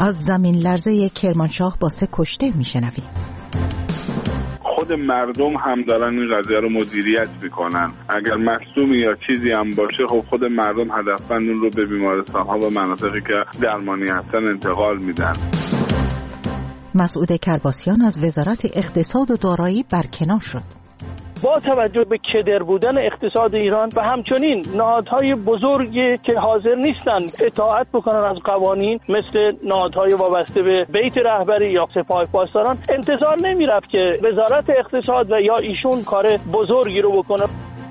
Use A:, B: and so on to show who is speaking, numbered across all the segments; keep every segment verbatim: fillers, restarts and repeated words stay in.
A: از زمین لرزه کرمانشاه با سه کشته میشنویم.
B: خود مردم هم دارن این قضیه رو مدیریت میکنن. اگر مصدومی یا چیزی هم باشه، خب خود مردم هدفمند اون رو به بیمارستان ها و مناطقی که درمانی هستن انتقال میدن.
A: مسعود کرباسیان از وزارت اقتصاد و دارایی برکنار شد.
C: با توجه به کدر بودن اقتصاد ایران و همچنین نهادهای بزرگی که حاضر نیستن اطاعت بکنن از قوانین، مثل نهادهای وابسته به بیت رهبری یا سپاه پاسداران، انتظار نمیرفت که وزارت اقتصاد و یا ایشون کار بزرگی رو بکنه.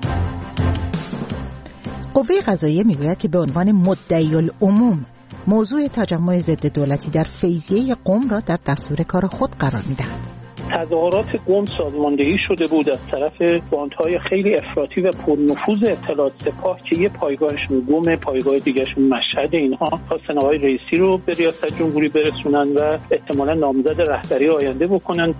A: قوه قضاییه میگوید که به عنوان مدعی العموم موضوع تجمع ضد دولتی در فیضیه قم را در دستور کار خود قرار میدهد.
C: تظاهرات قم سازماندهی شده بود از طرف باندهای خیلی افراطی و پرنفوذ اطلاعات سپاه که یه پایگاهشون قم، پایگاه دیگهشون مشهد. اینها خواستن آقای رئیسی رو به ریاست جمهوری برسونن و احتمالاً نامزد رهبری آینده بکنن.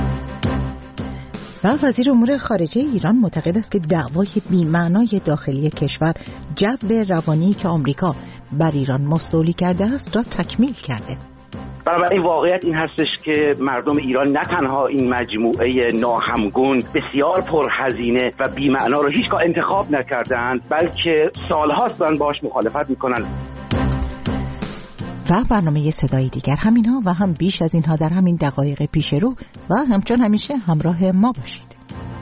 A: و وزیر امور خارجه ایران معتقد است که دعوای بی‌معنای داخلی کشور جو روانی که آمریکا بر ایران مستولی کرده است را تکمیل کرده.
D: بنابراین واقعیت این هستش که مردم ایران نه تنها این مجموعه ناهمگون بسیار پرهزینه و بی‌معنا رو هیچگاه انتخاب نکردند، بلکه سالهاست دارن باهاش مخالفت میکنن.
A: و برنامه صدای دیگر همینها و هم بیش از اینها در همین دقایق پیش رو و همچون همیشه همراه ما باشید.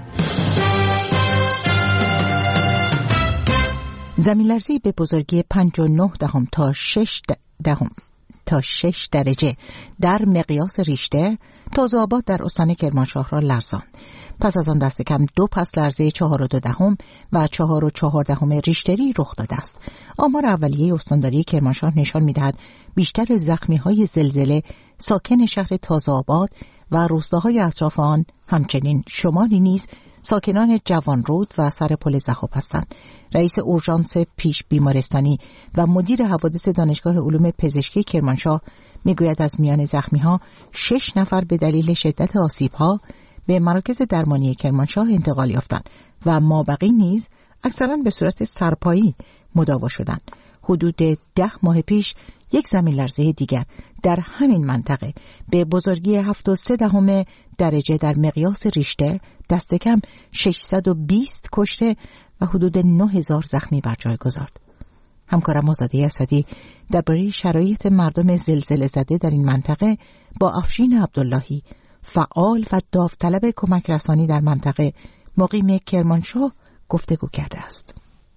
A: زمین لرزی به بزرگی پنج و نه دهم تا شش دهم تا شش درجه در مقیاس ریشتر تازه آباد در استان کرمانشاه را لرزاند. پس از آن دست کم دو پس لرزه چهار و دو دهم و چهار و چهار دهم ریشتری رخ داده است. آمار اولیه استانداری کرمانشاه نشان می‌دهد بیشتر زخمی‌های زلزله ساکن شهر تازه آباد و روستاهای اطراف آن، همچنین شمالی نیز ساکنان جوانرود و سر پل ضحاک هستند. رئیس اورژانس پیش بیمارستانی و مدیر حوادث دانشگاه علوم پزشکی کرمانشاه میگوید از میان زخمی‌ها شش نفر به دلیل شدت آسیب‌ها به مراکز درمانی کرمانشاه انتقال یافتند و مابقی نیز اکثراً به صورت سرپایی مداوا شدند. حدود ده ماه پیش یک زمین لرزه دیگر در همین منطقه به بزرگی هفت و سه دهم درجه در مقیاس ریشتر دست کم ششصد و بیست کشته و حدود نه هزار زخمی بر جای گذارد. همکارم آزاده اسدی درباره شرایط مردم زلزله زده در این منطقه با افشین عبداللهی، فعال و داوطلب کمک رسانی در منطقه مقیم کرمانشاه گفتگو کرده است.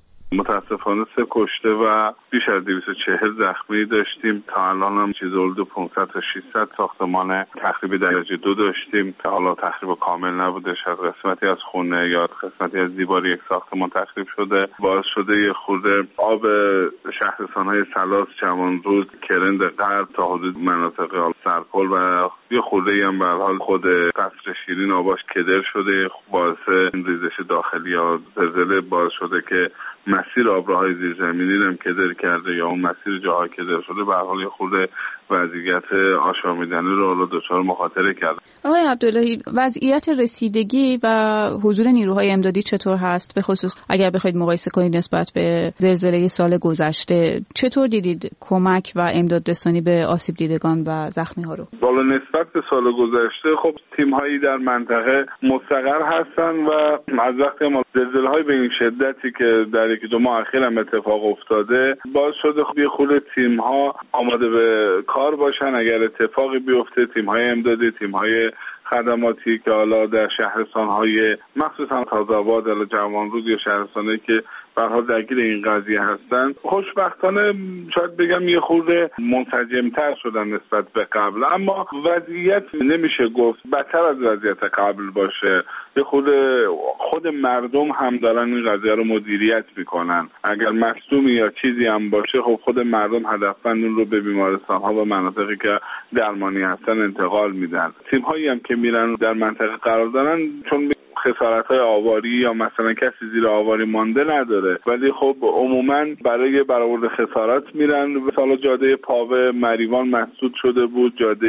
B: متاسفانه سه کشته و بیش از دویست و چهل زخمی داشتیم. تا الان هم چیز حدود پانصد تا ششصد ساختمان تخریب درجه دو داشتیم که حالا تخریب کامل نبوده، شاید قسمتی از خونه یا قسمتی از دیوار یک ساختمان تخریب شده. باعث شده یه خورده آب شهرستان‌های سلاس، جوانرود، کرند غرب تا حدود مناطق سرپل و یه خورده هم به حال خود قصر شیرین آباش کدر شده. باعث ریزش داخلی یا زلزله باعث شده که مسیر آبراهای زیرزمینی هم کدر کرده یا اون مسیر جاها کدر شده. به هر حال یه خورده وضعیت آشامیدنی رو رو دچار مخاطره کرده.
E: آقای عبداللهی، وضعیت رسیدگی و حضور نیروهای امدادی چطور هست؟ به خصوص اگر بخواید مقایسه کنید نسبت به زلزله سال گذشته، چطور دیدید کمک و امداد رسانی به آسیب دیدگان و زخمی ها رو؟
B: بالا نسبت به سال گذشته خب تیم هایی در منطقه مستقر هستن و از وقتی ما زلزله های به این شدتی که در یکی دو ماه اخیر هم اتفاق افتاده باعث شده خب یه خورده تیم ها آماده به کار باشن. اگر اتفاقی بیفته تیم های امدادی، تیم های خدماتی که حالا در شهرستان های مخصوصا تازه آباد یا جوانرود یا شهرستانایی که به هر حال درگیر این قضیه هستن، خوشبختانه شاید بگم یه خورده منسجم‌تر شدن نسبت به قبل، اما وضعیت نمیشه گفت بدتر از وضعیت قبل باشه. یه خورده خود مردم هم دارن این قضیه رو مدیریت میکنن. اگر مصدومی یا چیزی هم باشه، خب خود مردم هدفمند اون رو به بیمارستان ها و مناطقی که درمانی هستن انتقال میدن. تیم هایی هم که میرن در منطقه قرار دارن، چون خسارت‌های آواری یا مثلا کسی زیر آواری مانده نداره، ولی خب عموماً برای برآورد خسارات میرن. مثلا جاده پاوه مریوان مسدود شده بود، جاده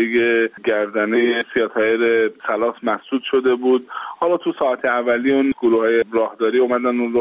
B: گردنه سیاطایر سلاس مسدود شده بود. حالا تو ساعت اولیه اون گروه‌های راهداری اومدن اون رو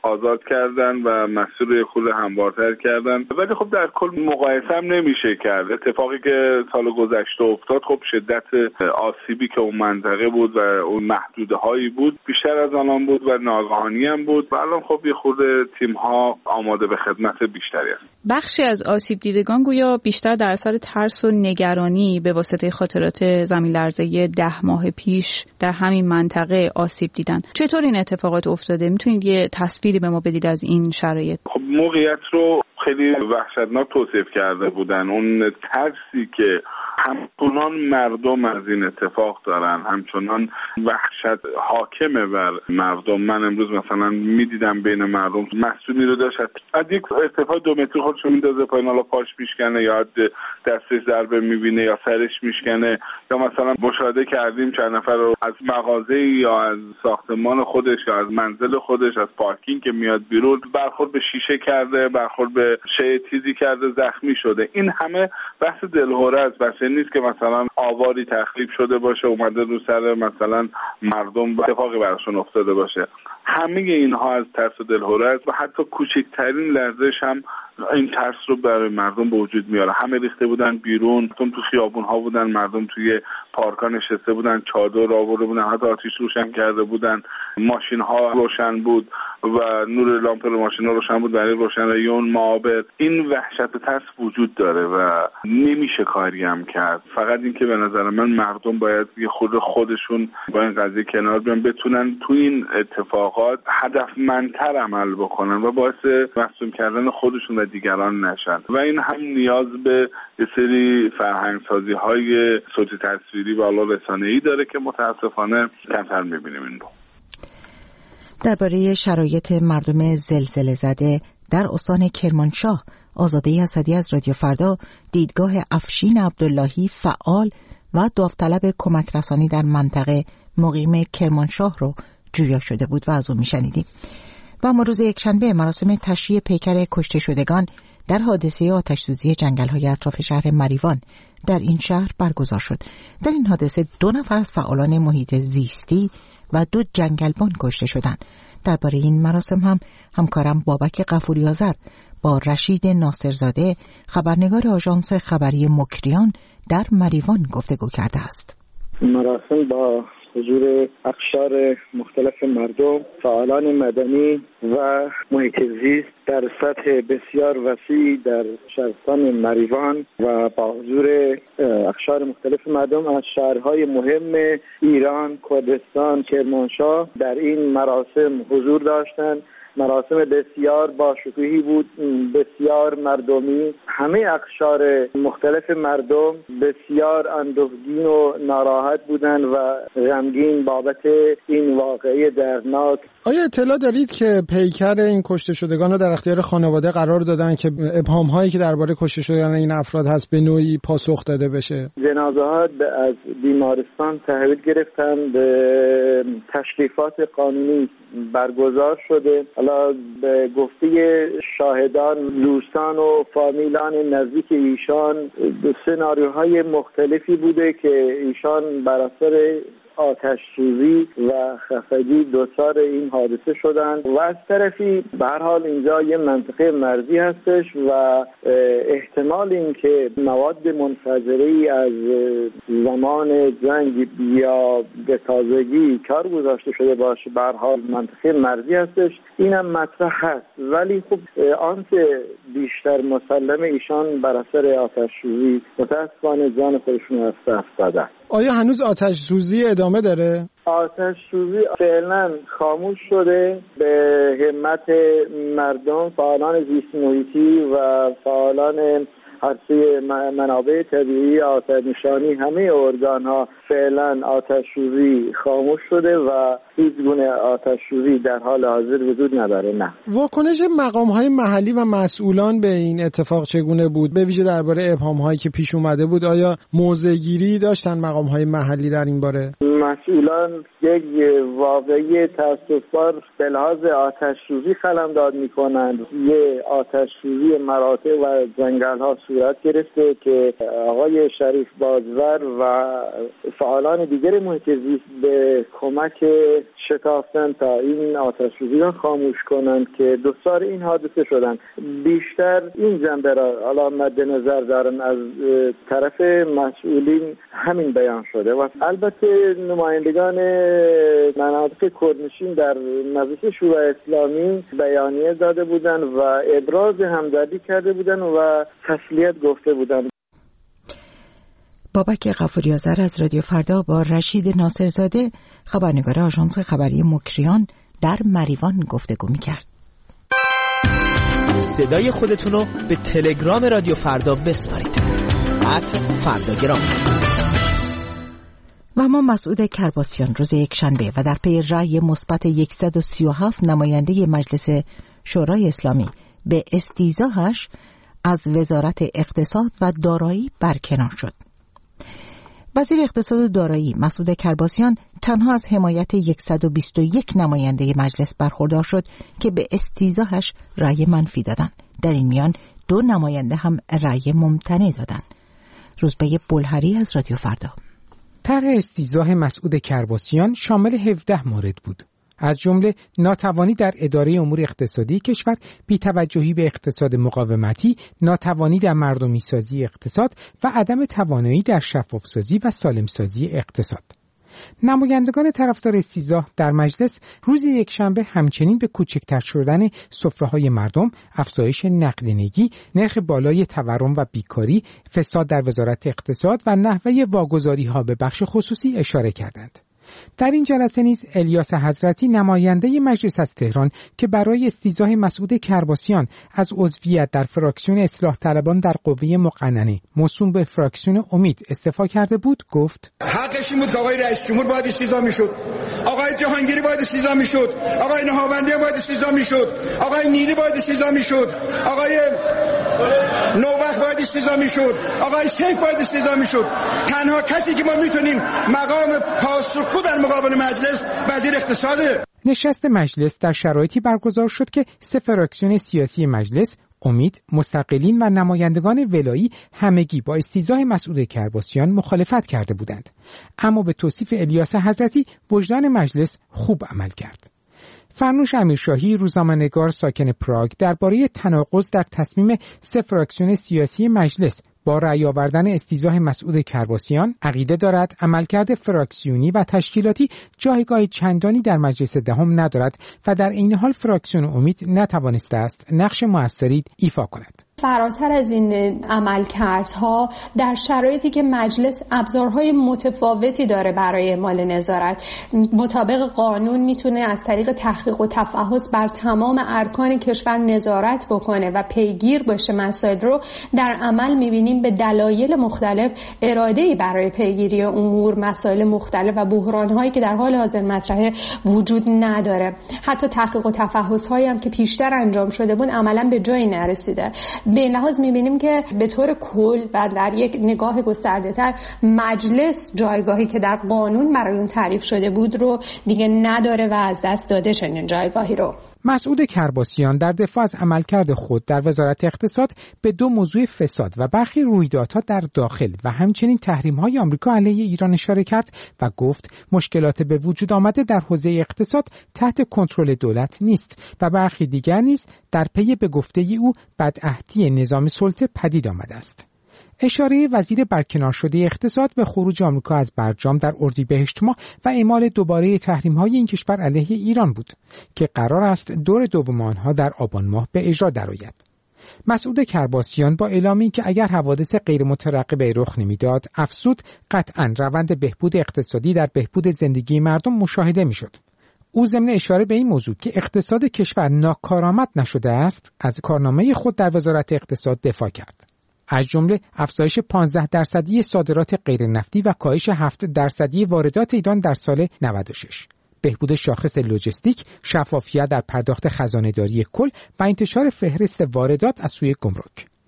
B: آزاد کردن و مسیر رو خود هموارتر کردن. ولی خب در کل مقایسه هم نمیشه کرد. اتفاقی که سال گذشته افتاد خب شدت آسیبی که اون منطقه بود و اون محدوده هایی بود بیشتر از آنان بود و ناگهانی هم بود و الان خب یه خورده تیم ها آماده به خدمت بیشتری هست.
E: بخشی از آسیب دیدگان گویا بیشتر در اثر ترس و نگرانی به واسطه خاطرات زمین لرزه ده ماه پیش در همین منطقه آسیب دیدن. چطور این اتفاقات افتاده؟ میتونید یه تصویری به ما بدید از این شرایط؟
B: خب موقعیت رو خیلی وحشتناک توصیف کرده بودن. اون ترسی که همچنان مردم از این اتفاق دارن، همچنان وحشت حاکمه بر مردم. من امروز مثلا میدیدم بین مردم مسئولی رو داشت از یک ارتفاع دو متری خودشو میندازه پایین، حالا پاش میشکنه یا دستش ضربه میبینه یا سرش میشکنه، یا مثلا مشاهده کردیم چند نفر رو از مغازه یا از ساختمان خودش یا از منزل خودش از پارکینگ که میاد بیرون برخورد به شیشه کرده، برخورد به شیء تیزی کرده، زخمی شده. این همه بحث دلهره است. بحث نیست که مثلا آواری تخریب شده باشه اومده رو سر مثلا مردم اتفاقی براشون افتاده باشه. همه اینها از ترس و دلهره است و حتی کوچکترین لرزش هم این ترس رو برای مردم به وجود میاره. همه ریخته بودن بیرون، تو خیابون ها بودن، مردم توی پارکا نشسته بودن، چادر آورده بودن، حتی آتش روشن کرده بودن، ماشین ها روشن بود و نور لامپ ماشین ها روشن بود برای روشنایی اون معابر. این وحشت و ترس وجود داره و نمیشه کاری هم کرد. فقط این که به نظر من مردم باید یه خود خودشون با این قضیه کنار بیان، بتونن تو این اتفاقات هدفمندتر عمل بکنن و باعث مصدوم کردن خودشون و دیگران نشن. و این هم نیاز به یه سری فرهنگسازی های صوتی تصویری و علاوه رسانه‌ای داره که متاسفانه کمتر می‌بینیم این رو.
A: درباره شرایط مردم زلزله زده در استان کرمانشاه، آزاده اسدی از رادیو فردا دیدگاه افشین عبداللهی فعال و داوطلب کمک رسانی در منطقه مقیم کرمانشاه رو جویا شده بود و از اون میشنیدیم. و اما روز یکشنبه مراسم تشییع پیکر کشته شدگان در حادثه آتش‌سوزی جنگل‌های اطراف شهر مریوان در این شهر برگزار شد. در این حادثه دو نفر از فعالان محیط زیستی و دو جنگلبان کشته شدند. درباره این مراسم هم همکارم بابک غفوری آذر با رشید ناصرزاده خبرنگار آژانس خبری مکریان در مریوان گفتگو کرده است.
F: مراسم با حضور اقشار مختلف مردم، فعالان مدنی و محیط زیست در سطح بسیار وسیع در شهرستان مریوان و با حضور اقشار مختلف مردم از شهرهای مهم ایران، کردستان، کرمانشاه در این مراسم حضور داشتند. مراسم بسیار با شکوهی بود، بسیار مردمی. همه اقشار مختلف مردم بسیار اندوهگین و ناراحت بودند و غمگین بابت این واقعه دردناک.
G: آیا اطلاع دارید که پیکر این کشته شدگان رو در اختیار خانواده قرار دادن که ابهام هایی که درباره کشته شدن این افراد هست به نوعی پاسخ داده بشه؟
F: جنازه ها از بیمارستان تحویل گرفتن، به تشریفات قانونی برگزار شده. حالا به گفته شاهدان، دوستان و فامیلان نزدیک ایشان سناریوهای مختلفی بوده که ایشان بر اثر آتش سوزی و خفگی دچار این حادثه شدند و از طرفی به هر حال اینجا یه منطقه مرزی هستش و احتمال این که مواد منفجره‌ای از زمان جنگ یا به تازگی کار گذاشته شده باشه به هر حال منطقه مرزی هستش، اینم مطرح هست. ولی خب آنچه بیشتر مسلمه ایشان بر اثر آتش سوزی متأسفانه جان خودشون از دست دادن.
G: آیا هنوز آتش سوزی ادامه داره؟
F: آتش سوزی فعلا خاموش شده. به همت مردم، فعالان زیست محیطی و فعالان عرصه منابع طبیعی، آتش نشانی، همه ارگان ها فعلا آتش سوزی خاموش شده و هیچ گونه آتش سوزی در حال حاضر وجود نداره. نه.
G: واکنش مقام های محلی و مسئولان به این اتفاق چگونه بود؟ به ویژه درباره ابهام هایی که پیش اومده بود، آیا موضع گیری داشتن مقام های محلی در این باره؟
F: مسئولان یک واقعی تأسف‌بار به لحاظ آتش سوزی قلمداد میکنند. یه آتش سوزی مراتع و جنگل ها صورت گرفته که آقای شریف بازور و فعالان دیگر محیط زیست به کمک شتافتن تا این آتش سوزی را خاموش کنند که دوچار این حادثه شدند. بیشتر این جنبه را حالا مد نظر دارن از طرف مسئولین همین بیان شده و البته نمایندگان مناطق کردنشین در مجلس شورای اسلامی بیانیه داده بودند و ابراز همدردی کرده بودند و تسلیت گفته بودند.
A: بابک غفوری آذر از رادیو فردا با رشید ناصرزاده خبرنگار آژانس خبری مکریان در مریوان گفتگو می‌کرد.
H: صدای خودتونو به تلگرام رادیو فردا بسپارید. ات فرداگرام.
A: و ما مسعود کرباسیان روز یکشنبه و در پی رأی مثبت صد و سی و هفت نماینده مجلس شورای اسلامی به استیضاحش از وزارت اقتصاد و دارایی برکنار شد. وزیر اقتصاد و دارایی مسعود کرباسیان تنها از حمایت صد و بیست و یک نماینده مجلس برخوردار شد که به استیضاحش رأی منفی دادند. در این میان دو نماینده هم رأی ممتنع دادند. روزبه بلهری از رادیو فردا.
I: طرح استیضاح مسعود کرباسیان شامل هفده مورد بود. از جمله ناتوانی در اداره امور اقتصادی کشور، بی‌توجهی به اقتصاد مقاومتی، ناتوانی در مردمی سازی اقتصاد و عدم توانایی در شفاف سازی و سالم سازی اقتصاد. نمایندگان طرفدار استیضاح در مجلس روز یکشنبه همچنین به کوچکتر شدن سفره‌های مردم، افزایش نقدینگی، نرخ بالای تورم و بیکاری، فساد در وزارت اقتصاد و نحوه واگذاری‌ها به بخش خصوصی اشاره کردند. در این جلسه نیز الیاس حضرتی نماینده مجلس از تهران که برای استیضاح مسعود کرباسیان از عضویت در فراکسیون اصلاح طلبان در قوه مقننه موسوم به فراکسیون امید استعفا کرده بود گفت
J: حقش این بود که آقای رئیس جمهور باید استیضاح میشد، آقای جهانگیری باید استیضاح میشد، آقای نهاوندی باید استیضاح میشد، آقای نیلی باید استیضاح میشد، آقای نوبخت باید استیضاح میشد، آقای سیف باید استیضاح میشد. تنها کسی که ما میتونیم مقام پاسخگو در مقابل مجلس وزیر اقتصاده.
I: نشست مجلس در شرایطی برگزار شد که سه فراکسیون سیاسی مجلس، امید، مستقلین و نمایندگان ولایی همگی با استیضاح مسعود کرباسیان مخالفت کرده بودند. اما به توصیف الیاس حضرتی وجدان مجلس خوب عمل کرد. فرنوش امیرشاهی روزنامه‌نگار ساکن پراگ درباره تناقض در تصمیم سه فراکسیون سیاسی مجلس با رأی آوردن استیضاح مسعود کرباسیان عقیده دارد عملکرد فراکسیونی و تشکیلاتی جایگاه چندانی در مجلس دهم ندارد و در این حال فراکسیون امید نتوانسته است نقش موثری ایفا کند.
K: فراتر از این عملکردها در شرایطی که مجلس ابزارهای متفاوتی داره برای اعمال نظارت، مطابق قانون میتونه از طریق تحقیق و تفحص بر تمام ارکان کشور نظارت بکنه و پیگیر باشه مسائل رو، در عمل میبینیم به دلایل مختلف اراده‌ای برای پیگیری امور مسائل مختلف و بحران‌هایی که در حال حاضر مطرحه وجود نداره. حتی تحقیق و تفحص‌هایی هم که پیشتر انجام شده بود عملاً به جایی نرسیده. به این لحاظ می‌بینیم که به طور کل و در یک نگاه گسترده‌تر مجلس جایگاهی که در قانون برای اون تعریف شده بود رو دیگه نداره و از دست داده چنین جایگاهی رو.
I: مسعود کرباسیان در دفاع از عملکرد خود در وزارت اقتصاد به دو موضوع فساد و برخی رویدادها در داخل و همچنین تحریم‌های آمریکا علیه ایران اشاره کرد و گفت مشکلات به وجود آمده در حوزه اقتصاد تحت کنترل دولت نیست و برخی دیگر نیز در پی به گفته او بدعهدی نظام سلطه پدید آمده است. اشاره وزیر برکنار شده اقتصاد به خروج آمریکا از برجام در اردیبهشت ماه و اعمال دوباره تحریم‌های این کشور علیه ایران بود که قرار است دور دوم آنها در آبان ماه به اجرا درآید. مسعود کرباسیان با اعلامی که اگر حوادث غیر مترقبه رخ نمیداد، افزود قطعاً روند بهبود اقتصادی در بهبود زندگی مردم مشاهده میشد. او ضمن اشاره به این موضوع که اقتصاد کشور ناکارآمد نشده است، از کارنامه خود در وزارت اقتصاد دفاع کرد. از جمله افزایش پانزده درصدی صادرات غیر نفتی و کاهش هفت درصدی واردات ایران در سال نود و شش، بهبود شاخص لوجستیک، شفافیت در پرداخت خزانه‌داری کل و انتشار فهرست واردات از سوی گمرک.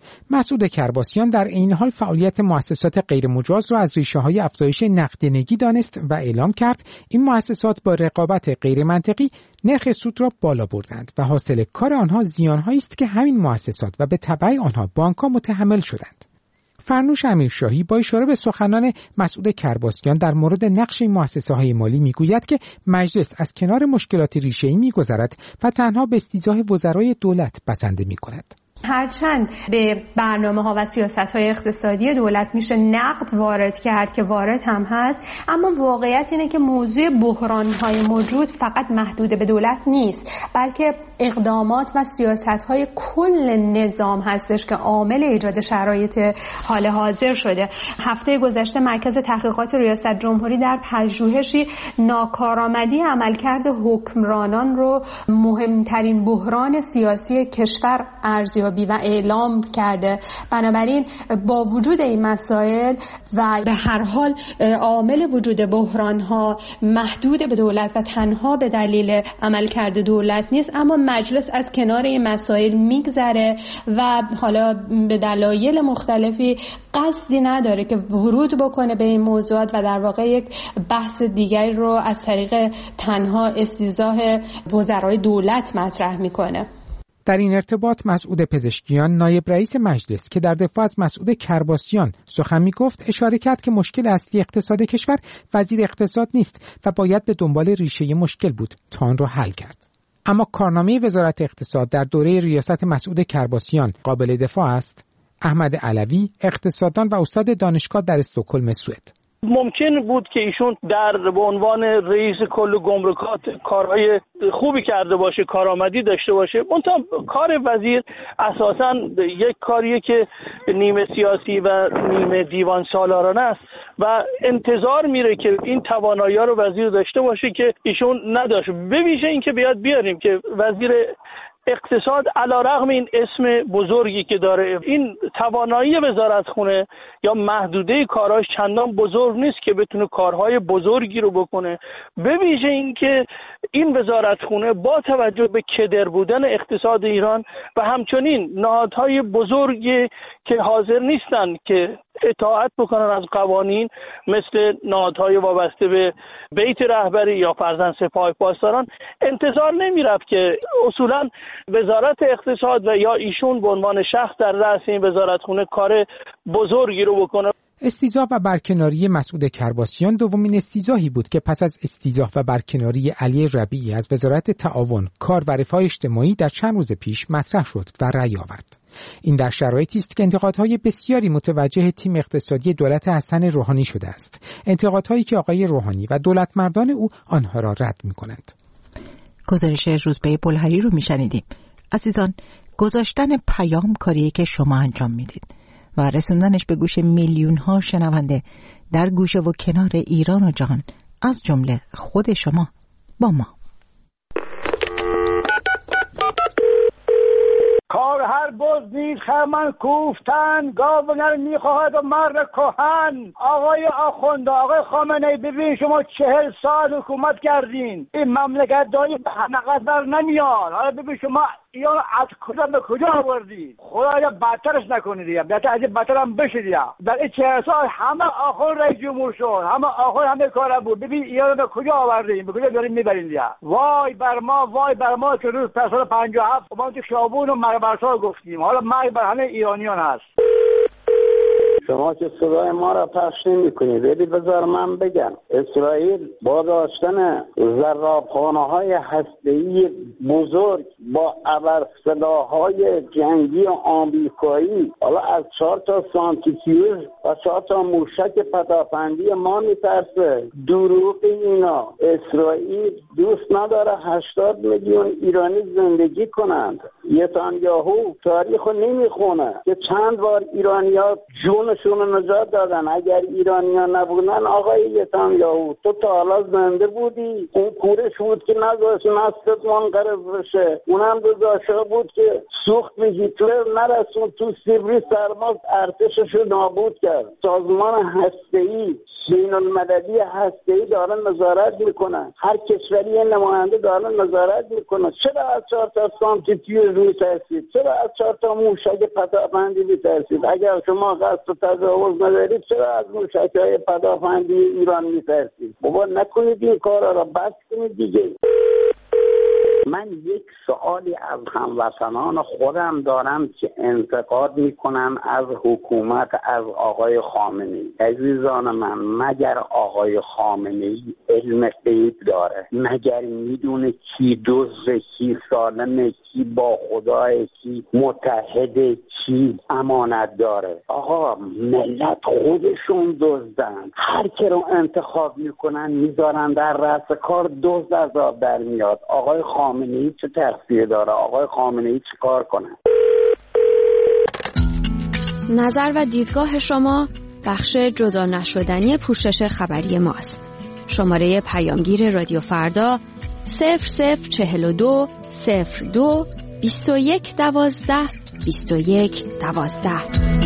I: مسعود کرباسیان در این حال فعالیت مؤسسات غیرمجاز را از ریشه‌های افزایش نقدینگی دانست و اعلام کرد این مؤسسات با رقابت غیرمنطقی نرخ سود را بالا بردند و حاصل کار آنها زیان‌هایی است که همین مؤسسات و به تبع آنها بانک‌ها متحمل شدند. فرنوش امیرشاهی با اشاره به سخنان مسعود کرباسیان در مورد نقش این مؤسسه‌های مالی میگوید که مجلس از کنار مشکلات ریشه‌ای می‌گذرد و تنها به استیضاح وزرای دولت بسنده می‌کند.
K: هرچند به برنامه ها و سیاست های اقتصادی دولت میشه نقد وارد کرد که وارد هم هست، اما واقعیت اینه که موضوع بحران های موجود فقط محدود به دولت نیست، بلکه اقدامات و سیاست های کل نظام هستش که عامل ایجاد شرایط حال حاضر شده. هفته گذشته مرکز تحقیقات ریاست جمهوری در پژوهشی ناکارآمدی عملکرد حکمرانان رو مهمترین بحران سیاسی کشور ارزیابی و اعلام کرده. بنابراین با وجود این مسائل و به هر حال عامل وجود بحران ها محدود به دولت و تنها به دلیل عملکرد دولت نیست، اما مجلس از کنار این مسائل میگذره و حالا به دلایل مختلفی قصدی نداره که ورود بکنه به این موضوعات و در واقع یک بحث دیگری رو از طریق تنها استیضاح وزرای دولت مطرح میکنه.
I: در این ارتباط مسعود پزشکیان نایب رئیس مجلس که در دفاع از مسعود کرباسیان سخن می‌گفت اشاره کرد که مشکل اصلی اقتصاد کشور وزیر اقتصاد نیست و باید به دنبال ریشه مشکل بود تا آن را حل کرد. اما کارنامه وزارت اقتصاد در دوره ریاست مسعود کرباسیان قابل دفاع است. احمد علوی اقتصاددان و استاد دانشگاه در استکهلم سوئد:
C: ممکن بود که ایشون در به عنوان رئیس کل گمرکات کارهای خوبی کرده باشه، کارآمدی داشته باشه، منتها کار وزیر اساساً یک کاریه که نیمه سیاسی و نیمه دیوان سالارانه است و انتظار میره که این توانایی رو وزیر داشته باشه که ایشون نداشت. به ویژه این که بیاد بیاریم که وزیر اقتصاد علیرغم این اسم بزرگی که داره، این توانایی وزارتخونه یا محدوده کاراش چندان بزرگ نیست که بتونه کارهای بزرگی رو بکنه. به ویژه این که این وزارتخونه با توجه به کدر بودن اقتصاد ایران و همچنین نهادهای بزرگی که حاضر نیستن که اطاعت بکنن از قوانین، مثل نهادهای وابسته به بیت رهبری یا فرزند سپاه پاسداران، انتظار نمیرفت که اصولا وزارت اقتصاد و یا ایشون به عنوان شخص در رأس این وزارتخونه کار بزرگی رو بکنه.
I: استیضاح و برکناری مسعود کرباسیان دومین استیضاحی بود که پس از استیضاح و برکناری علی ربیعی از وزارت تعاون، کار و رفاه اجتماعی در چند روز پیش مطرح شد و رأی آورد. این در شرایطی است که انتقادهای بسیاری متوجه تیم اقتصادی دولت حسن روحانی شده است، انتقادهایی که آقای روحانی و دولتمردان او آنها را رد می‌کنند.
A: گزارش روزبه بلهری رو میشنیدیم. عزیزان، گذاشتن پیام کاریه که شما انجام میدید و رسوندنش به گوش میلیون ها شنونده در گوشه و کنار ایران و جهان، از جمله خود شما با ما.
L: کار هر بز نیز خرمن کوفتن، گاونر میخواهد و مرد کهن. آقای آخونده، آقای خامنه‌ای، ببین شما چهل سال حکومت کردین، این مملکت داری به حماقت بر نمیاد. حالا ببین شما اینا از کجا به کجا آوردی؟ خدایا بدترش نکنید یا بهتر از این بدتر هم بشید. یا در این چهل سال همه آخون رئیس جمهور شد، همه آخون همه کارا بود. ببین اینا به کجا آوردین، به کجا دارین میبرین؟ یا وای بر ما، وای بر ما که روز سال پنجاه و هفت ما تو خیابون و مربرسا گفتیم، حالا مرگ بر همه ایرانیان هست.
M: شما که صدای ما را پخش نمی کنید، ولی بذار من بگم اسرائیل با داشتن زرافخانه‌های هسته‌ای بزرگ با ابرسلاح‌های جنگی آمریکایی، حالا از چهار تا سانتریفیوژ و چهار تا موشک پدافندی ما میترسه. دروغ اینا. اسرائیل دوست نداره هشتاد میلیون ایرانی زندگی کنند. نتانیاهو تاریخو نمیخونه که چند بار ایرانی‌ها جون جونشون رو نجات دادن. اگر ایرانیان نبودن آقای نتانیاهو تو تا حالا زنده بودی؟ اون کورش بود که نذاشت نستت منقرض بشه، اونم داشته بود که سوخت به هیتلر نرسون تو سیبری سرباز ارتشش رو نابود کرد. سازمان هسته‌ای بین المللی هسته‌ای داره نظارت میکنن، هر کشوری یه نماینده داره نظارت میکنه. چرا از چهار تا سانتریفیوژ میترسید؟ چرا از چهار تا موشک پدافندی میترسید؟ اگر شما قصد تجاوز ندارید چرا از موشک‌های پدافندی ایران میترسید؟ بابا نکنید این کارا را، بس کنید دیگه. من یک سوالی از هموطنان خودم دارم که انتقاد میکنم از حکومت، از آقای خامنه‌ای. عزیزان من، مگر آقای خامنه‌ای علم غیب داره؟ مگر میدونه کی دزد، کی سالمه، کی با خدای، کی متحد، کی امانت داره؟ آقا ملت خودشون دزدن، هر کی رو انتخاب میکنن میذارن در رأس کار، دزد از آب در میاد. آقای خامنه‌ای چه تقصیر داره؟ آقای خامنه‌ای چه کار کنه؟
N: نظر و دیدگاه شما بخش جدا نشدنی پوشش خبری ماست. شماره پیامگیر رادیو فردا صفر صفر چهل و دو صفر دو بیست و یک دوازده بیست و یک دوازده.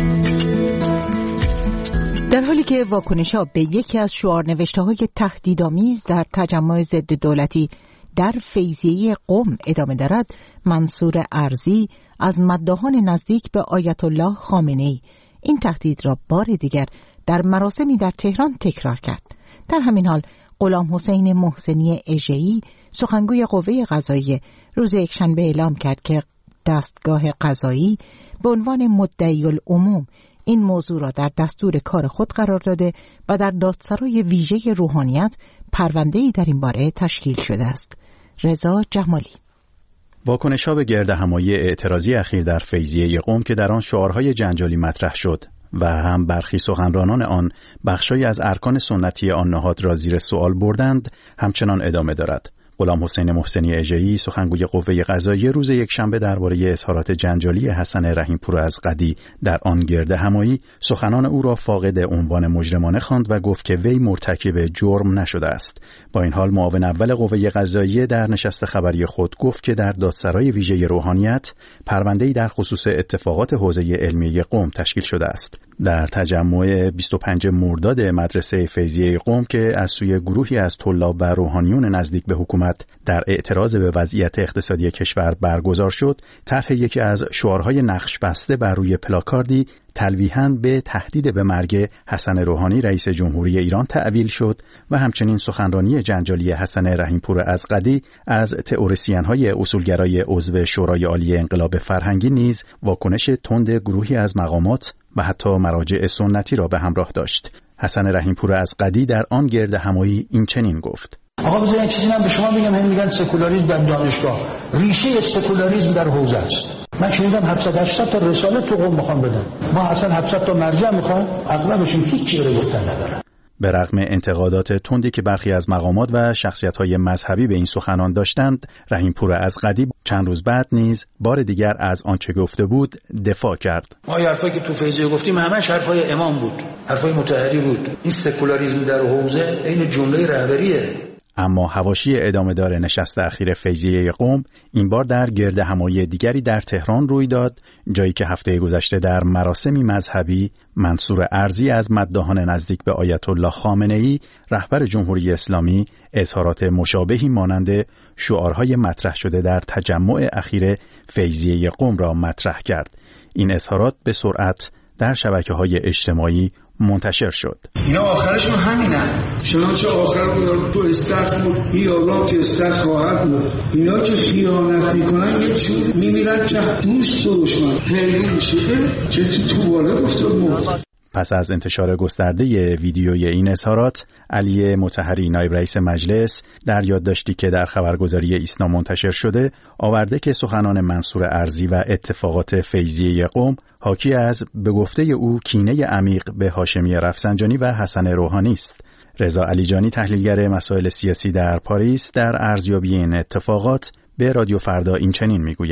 A: در حالی که واکنش‌ها به یکی از شعارنوشته‌های تهدیدآمیز در تجمع ضد دولتی در فیضیه قم ادامه دارد، منصور ارزی از مداحان نزدیک به آیت الله خامنه‌ای این تهدید را بار دیگر در مراسمی در تهران تکرار کرد. در همین حال غلام حسین محسنی اژه‌ای سخنگوی قوه قضاییه روز یکشنبه اعلام کرد که دستگاه قضایی به عنوان مدعی العموم این موضوع را در دستور کار خود قرار داده و در دادسرای ویژه روحانیت پرونده‌ای در این باره تشکیل شده است. رضا جمالی.
O: واکنش‌ها به گردهمایی اعتراضی اخیر در فیضیه قم که در آن شعارهای جنجالی مطرح شد و هم برخی سخنرانان آن بخشی از ارکان سنتی آن نهاد را زیر سوال بردند، همچنان ادامه دارد. غلام حسین محسنی اژه‌ای سخنگوی قوه قضاییه روز یکشنبه درباره اظهارات جنجالی حسن رحیم‌پور از قدی در آن گردهمایی سخنان او را فاقد عنوان مجرمانه خواند و گفت که وی مرتکب جرم نشده است. با این حال معاون اول قوه قضاییه در نشست خبری خود گفت که در دادسرای ویژه روحانیت پرونده‌ای در خصوص اتفاقات حوزه علمیه قم تشکیل شده است. در تجمع بیست و پنجم مرداد مدرسه فیضیه قم که از سوی گروهی از طلاب و روحانیون نزدیک به حکومت در اعتراض به وضعیت اقتصادی کشور برگزار شد، طرح یکی از شعارهای نقش بسته بر روی پلاکاردی تلویحاً به تهدید به مرگ حسن روحانی رئیس جمهوری ایران تعویل شد و همچنین سخنرانی جنجالی حسن رحیم‌پور از قدی از تئوریسین‌های اصولگرای عضو شورای عالی انقلاب فرهنگی نیز واکنش تند گروهی از مقامات و حتی مراجع سنتی را به همراه داشت. حسن رحیم‌پور از قدی در آن گردهمایی این چنین گفت:
P: آقا بذار یک چیزی من به شما بگم. هم میگن سکولاریسم در دانشگاه، ریشه سکولاریسم در حوزه است. من شنیدم هفتصد هشتصد تا رساله تو قم میخوام بدن. ما اصلا هفتصد تا مرجع میخوام، اغلبشون هیچ چیزی رو گفتن ندارن.
O: به رغم انتقادات تندی که برخی از مقامات و شخصیت‌های مذهبی به این سخنان داشتند، رحیم‌پور از قدی چند روز بعد نیز بار دیگر از آنچه گفته بود دفاع کرد.
P: ما حرفایی که تو فیضیه گفتیم همش حرفای امام بود، حرفای مطهری بود. این سکولاریسم در حوزه این جمله رهبریه.
O: اما حواشی ادامه دار نشست اخیر فیضیه قم این بار در گردهمایی دیگری در تهران روی داد، جایی که هفته گذشته در مراسمی مذهبی منصور ارزی از مداحان نزدیک به آیت الله خامنه‌ای رهبر جمهوری اسلامی اظهارات مشابهی مانند شعارهای مطرح شده در تجمع اخیر فیضیه قم را مطرح کرد. این اظهارات به سرعت در شبکه‌های اجتماعی منتشر شد.
J: اینا آخرشون همینه. چنانچه آخر تو استخر بود، یاران تو استخر خواهد بود. اینا که خیانت میکنن یه جور میمیرن که دوست و دشمن. حیرون میشه که تو تو والا گفته بود.
O: پس از انتشار گسترده ویدیوی این اظهارات، علی مطهری نایب رئیس مجلس در یادداشتی که در خبرگزاری ایسنا منتشر شده آورده که سخنان منصور ارزی و اتفاقات فیضیه قم حاکی از به گفته او کینه عمیق به هاشمی رفسنجانی و حسن روحانی است. رضا علیجانی تحلیلگر مسائل سیاسی در پاریس در ارزیابی این اتفاقات به رادیو فردا این چنین میگوید: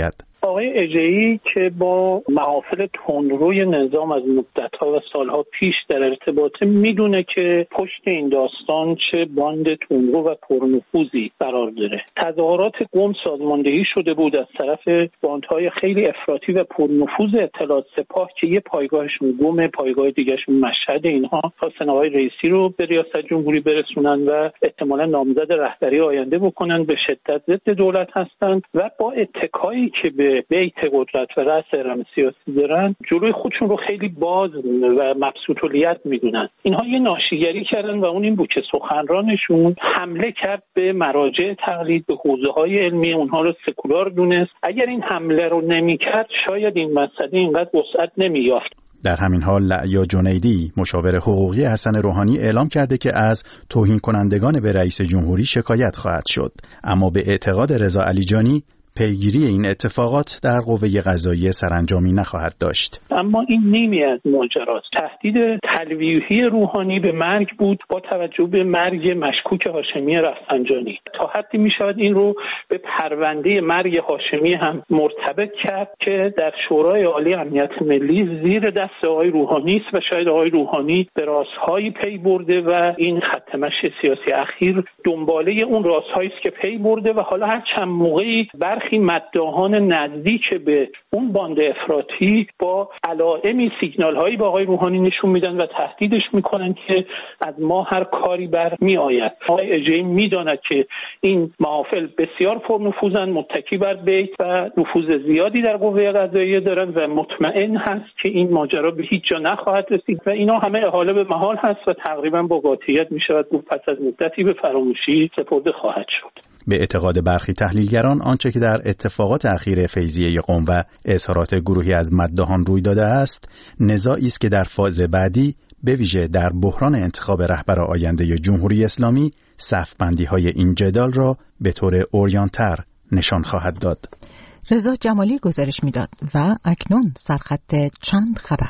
C: آقای اژه‌ای که با محافل تندروی نظام از مدت‌ها و سالها پیش در ارتباطه میدونه که پشت این داستان چه باند تندرو و پرنفوذی قرار داره. تظاهرات قم سازماندهی شده بود از طرف باندهای خیلی افراطی و پرنفوذ اطلاعات سپاه که یه پایگاهشون گم، پایگاه دیگه‌شون مشهد. اینها خواستن آقای رئیسی رو به ریاست جمهوری برسونن و احتمالاً نامزد رهبری آینده بکنن. به شدت ضد دولت هستند و با اتکایی که به بیت قدرت و رأس هرم سیاسی دارن جلوی خودشون رو خیلی باز و مبسوط الیت میدونن. اینها یه ناشیگری کردن و اون این بود که سخنرانشون حمله کرد به مراجع تقلید، به حوزه‌های علمی، اونها رو سکولار دونست. اگر این حمله رو نمی‌کرد شاید این مسئله اینقدر وسعت نمی‌یافت.
O: در همین حال لعیا جنیدی مشاور حقوقی حسن روحانی اعلام کرده که از توهین کنندگان به رئیس جمهوری شکایت خواهد شد، اما به اعتقاد رضا علیجانی پیگیری این اتفاقات در قوه قضاییه سرانجامی نخواهد داشت.
C: اما این نیمی از ماجراست. تهدید تلویحی روحانی به مرگ بود با توجه به مرگ مشکوک هاشمی رفسنجانی. تا حدی می شود این رو به پرونده مرگ هاشمی هم مرتبط کرد که در شورای عالی امنیت ملی زیر دست آقای روحانی است و شاید آقای روحانی به رازهایی پی برده و این خط مشی سیاسی اخیر دنباله اون رازهایی است که پی برده و حالا هر چند موقعی برخی مداحان نزدیک به اون باند افراطی با علائمی سیگنال هایی به آقای روحانی نشون میدن و تهدیدش میکنن که از ما هر کاری بر می آید. آقای اژه‌ای میداند که این محافل بسیار پرنفوذن، متکی بر بیت و نفوذ زیادی در قوه قضاییه دارن و مطمئن هست که این ماجرا به هیچ جا نخواهد رسید و اینا همه احاله به محال هست و تقریبا با قاطعیت میشود گفت پس از مدتی به فراموشی سپرده خواهد شد.
O: به اعتقاد برخی تحلیلگران آنچه که در اتفاقات اخیر فیضیه قم و اظهارات گروهی از مداحان روی داده است، نزاعی است که در فاز بعدی به ویژه در بحران انتخاب رهبر آینده جمهوری اسلامی صف‌بندی‌های این جدال را به طور عریان‌تر نشان خواهد داد.
A: رضا جمالی گزارش می‌داد و اکنون سرخط چند خبر.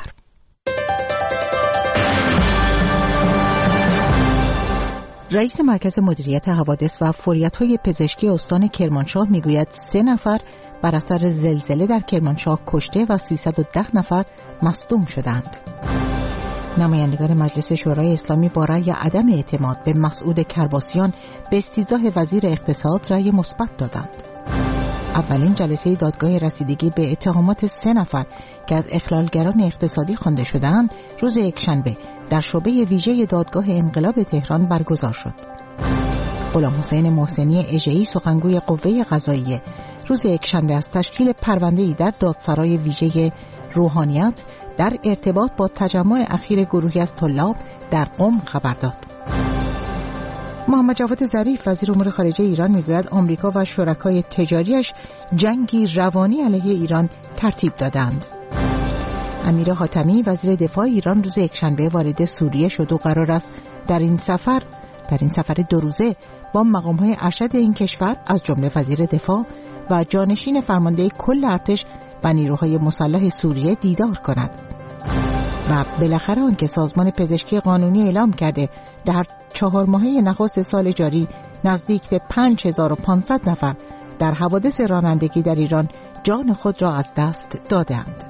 A: رئیس مرکز مدیریت حوادث و فوریت‌های پزشکی استان کرمانشاه میگوید سه نفر بر اثر زلزله در کرمانشاه کشته و سیصد و ده نفر مصدوم شدند. نمایندگان مجلس شورای اسلامی با رأی عدم اعتماد به مسعود کرباسیان به استیضاح وزیر اقتصاد رأی مثبت دادند. اولین جلسه دادگاه رسیدگی به اتهامات سه نفر که از اخلالگران اقتصادی خوانده شدند روز یکشنبه در شعبه ویژه دادگاه انقلاب تهران برگزار شد. غلام حسین محسنی اژه‌ای سخنگوی قوه قضاییه روز یکشنبه از تشکیل پرونده‌ای در دادسرای ویژه روحانیت در ارتباط با تجمع اخیر گروهی از طلاب در قم خبر داد. محمد جواد ظریف وزیر امور خارجه ایران میگوید آمریکا و شرکای تجاریش جنگی روانی علیه ایران ترتیب دادند. امیر حاتمی وزیر دفاع ایران روز یکشنبه وارد سوریه شد و قرار است در این سفر در این سفر دو روزه با مقام‌های ارشد این کشور از جمله وزیر دفاع و جانشین فرمانده کل ارتش و نیروهای مسلح سوریه دیدار کند. و بالاخره آنکه سازمان پزشکی قانونی اعلام کرده در چهار ماهه نخست سال جاری نزدیک به پنج هزار و پانصد نفر در حوادث رانندگی در ایران جان خود را از دست دادند.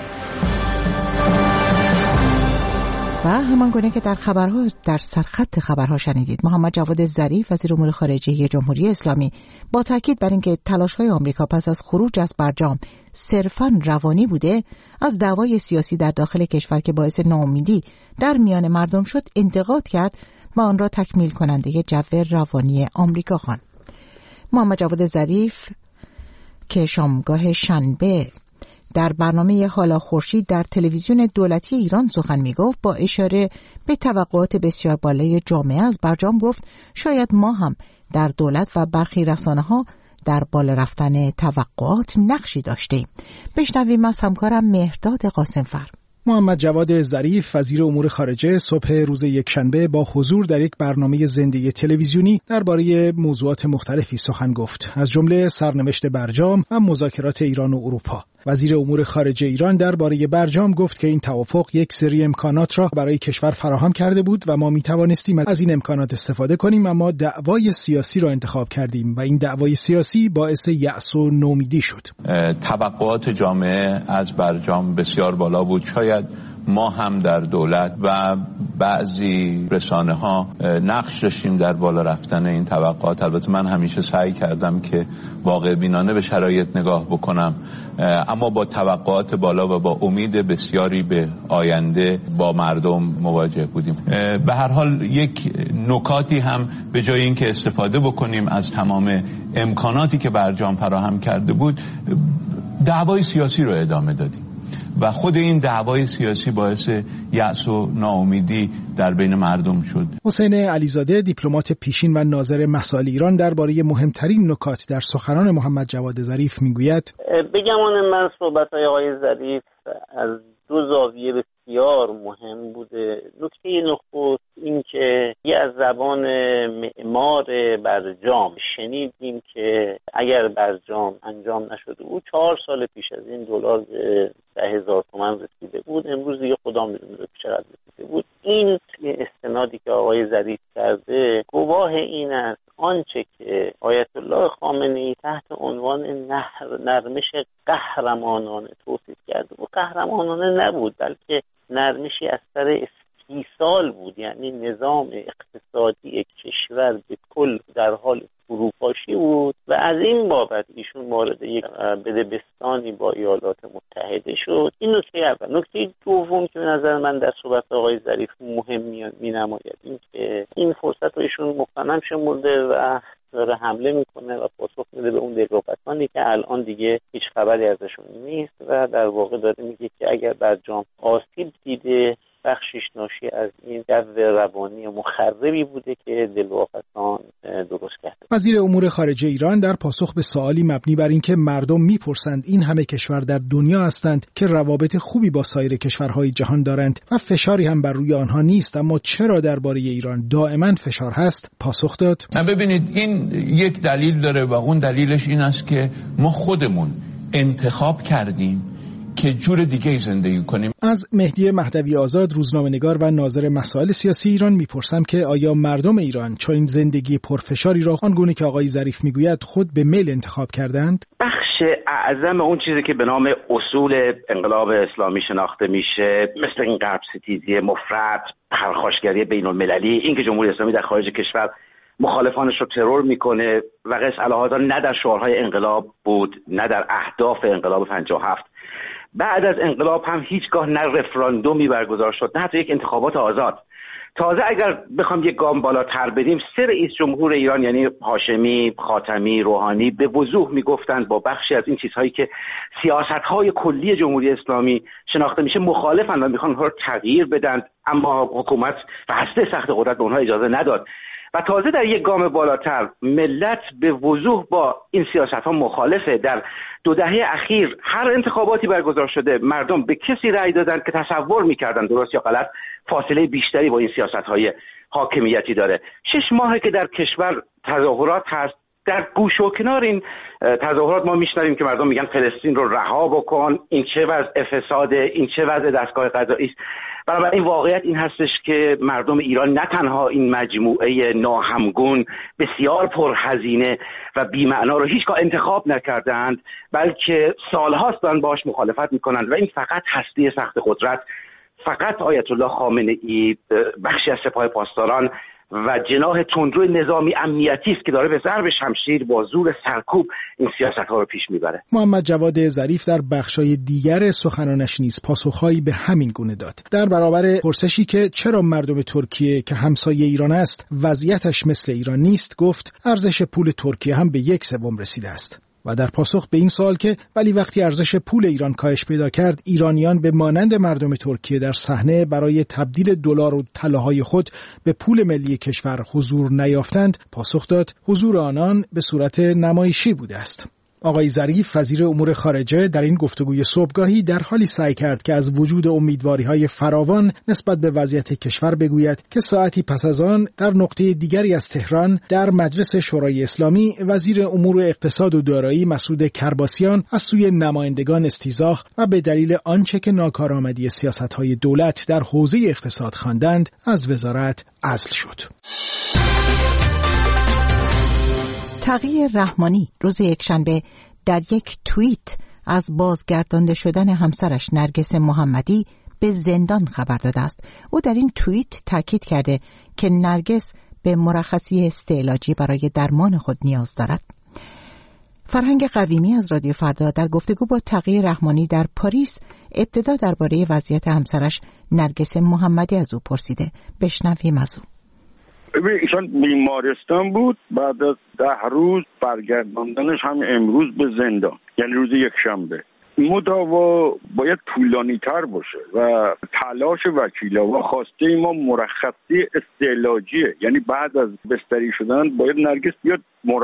A: و همان گونه که در خبرها در سرخط خبرها شنیدید، محمد جواد ظریف وزیر امور خارجه جمهوری اسلامی با تاکید بر اینکه تلاش‌های آمریکا پس از خروج از برجام صرفاً روانی بوده، از دعوای سیاسی در داخل کشور که باعث ناامیدی در میان مردم شد انتقاد کرد و آن را تکمیل کننده جو روانی آمریکا خواند. محمد جواد ظریف که شامگاه شنبه در برنامه حالا خورشید در تلویزیون دولتی ایران سخن می‌گفت، با اشاره به توقعات بسیار بالای جامعه از برجام گفت شاید ما هم در دولت و برخی رسانه‌ها در بالا رفتن توقعات نقشی داشتیم. بشنویم از همکارم مهرداد قاسمفر.
Q: محمد جواد ظریف وزیر امور خارجه صبح روز یکشنبه با حضور در یک برنامه زنده تلویزیونی درباره موضوعات مختلفی سخن گفت، از جمله سرنوشت برجام و مذاکرات ایران و اروپا. وزیر امور خارجه ایران درباره برجام گفت که این توافق یک سری امکانات را برای کشور فراهم کرده بود و ما می توانستیم از این امکانات استفاده کنیم، اما دعوای سیاسی را انتخاب کردیم و این دعوای سیاسی باعث یأس و نومیدی شد.
R: توقعات جامعه از برجام بسیار بالا بود. شاید ما هم در دولت و بعضی رسانه ها نقش داشتیم در بالا رفتن این توقعات. البته من همیشه سعی کردم که واقع بینانه به شرایط نگاه بکنم، اما با توقعات بالا و با امید بسیاری به آینده با مردم مواجه بودیم. به هر حال یک نکاتی هم به جای اینکه استفاده بکنیم از تمام امکاناتی که برجام فراهم کرده بود، دعوای سیاسی رو ادامه دادیم و خود این دعوای سیاسی باعث یأس و ناامیدی در بین مردم شد.
Q: حسین علیزاده دیپلمات پیشین و ناظر مسائل ایران درباره مهمترین نکات در سخنان محمد جواد ظریف میگوید:
M: بگم من صحبت‌های آقای ظریف از دو زاویه بسیار مهم بوده. نکته نخست این که یه از زبان معمار برجام شنیدیم که اگر برجام انجام نشده بود چهار سال پیش از این دلار به ده هزار تومان رسیده بود، امروز دیگه خدا میدونه به چقدر رسیده بود. این استنادی که آقای ظریف کرده گواه این است آنچه که آیت الله خامنه‌ای تحت عنوان نهر نرمش قهرمانانه توصیف کرده و قهرمانانه نبود، بلکه نرمشی از سر استیصال بود، یعنی نظام اقتصادی کشور به کل در حال فروپاشی بود و از این بابت ایشون وارد یک بدبستانی با ایالات متحده شد. این نکته اول. نکته دوم که به نظر من در صحبت آقای ظریف مهم می‌نماید این که این فرصت رو ایشون مغتنم شمرده و داره حمله میکنه و پاسخ میده به اون دلرباتانی که الان دیگه هیچ خبری ازشون نیست و در واقع داره میگه که اگر برجام آسیب دیده بخشش ناشی از این جو روانی مخربی بوده که دلواپسان درست کرده.
Q: وزیر امور خارجه ایران در پاسخ به سوالی مبنی بر اینکه مردم میپرسند این همه کشور در دنیا هستند که روابط خوبی با سایر کشورهای جهان دارند و فشاری هم بر روی آنها نیست، اما چرا درباره ایران دائما فشار هست، پاسخ داد:
R: ببینید این یک دلیل داره و اون دلیلش این است که ما خودمون انتخاب کردیم که جور دیگه زندگی کنیم.
Q: از مهدی مهدوی آزاد، روزنامه‌نگار و ناظر مسائل سیاسی ایران میپرسم که آیا مردم ایران چون این زندگی پرفشاری را آنگونه که آقای ظریف میگوید خود به میل انتخاب کردند؟
D: بخش اعظم اون چیزی که به نام اصول انقلاب اسلامی شناخته میشه، مثل این غرب ستیزی مفرط، پرخاشگری بین المللی، این که جمهوری اسلامی در خارج کشور مخالفانش رو ترور میکنه و قص الهادا نه در شعارهای انقلاب بود نه در اهداف انقلاب پنجاه و هفت. بعد از انقلاب هم هیچگاه نه رفراندومی برگزار شد نه حتی یک انتخابات آزاد. تازه اگر بخوام یک گام بالاتر بریم، سه رئیس جمهور ایران یعنی هاشمی، خاتمی، روحانی به وضوح میگفتند با بخشی از این چیزهایی که سیاست‌های کلی جمهوری اسلامی شناخته میشه مخالفند و میخوان اونها رو تغییر بدن، اما حکومت و هسته سخت قدرت به اونها اجازه نداد. و تازه در یک گام بالاتر ملت به وضوح با این سیاست‌ها مخالفه. در دو دهه اخیر هر انتخاباتی برگزار شده مردم به کسی رأی دادن که تصور می‌کردن درست یا غلط فاصله بیشتری با این سیاست‌های حاکمیتی داره. شش ماهه که در کشور تظاهرات هست، در گوش و کنار این تظاهرات ما میشنویم که مردم میگن فلسطین رو رها بکن، این چه وضع فساده، این چه وضع دستگاه قضایی است. بنابراین واقعیت این هستش که مردم ایران نه تنها این مجموعه ناهمگون بسیار پرهزینه و بی‌معنا رو هیچگاه انتخاب نکردند، بلکه سالهاست دارن باهاش مخالفت میکنند و این فقط هستی سخت قدرت، فقط آیت الله خامنه‌ای بخشی از سپاه پاسداران و جناح تندرو نظامی امنیتی است که داره به ضرب شمشیر با زور سرکوب این سیاست‌ها رو پیش میبره.
Q: محمد جواد ظریف در بخشای دیگر سخنانش نیز پاسخهایی به همین گونه داد. در برابر پرسشی که چرا مردم ترکیه که همسایه ایران است وضعیتش مثل ایران نیست، گفت ارزش پول ترکیه هم به یک سوم رسیده است. و در پاسخ به این سوال که ولی وقتی ارزش پول ایران کاهش پیدا کرد ایرانیان به مانند مردم ترکیه در صحنه برای تبدیل دلار و طلاهای خود به پول ملی کشور حضور نیافتند، پاسخ داد حضور آنان به صورت نمایشی بوده است. آقای ظریف وزیر امور خارجه در این گفتگوی صبحگاهی در حالی سعی کرد که از وجود امیدواری‌های فراوان نسبت به وضعیت کشور بگوید که ساعتی پس از آن در نقطه دیگری از تهران در مجلس شورای اسلامی وزیر امور اقتصاد و دارایی مسعود کرباسیان از سوی نمایندگان استیضاح و به دلیل آنچه که ناکارآمدی سیاست‌های دولت در حوزه اقتصاد خواندند از وزارت عزل شد.
A: تقی رحمانی روز یکشنبه در یک توییت از بازگردانده شدن همسرش نرگس محمدی به زندان خبر داده است. او در این توییت تاکید کرده که نرگس به مرخصی استعلاجی برای درمان خود نیاز دارد. فرهنگ قویمی از رادیو فردا در گفتگو با تقی رحمانی در پاریس ابتدا درباره وضعیت همسرش نرگس محمدی از او پرسیده. بشنویم از او.
S: ایشان بیمارستان بود، بعد از ده روز برگرداندنش هم امروز به زندان، یعنی روز یک شنبه. مداوا باید طولانی تر باشه و تلاش وکیلا و خواسته ما مرخصی استعلاجیه، یعنی بعد از بستری شدن باید نرگس بیاد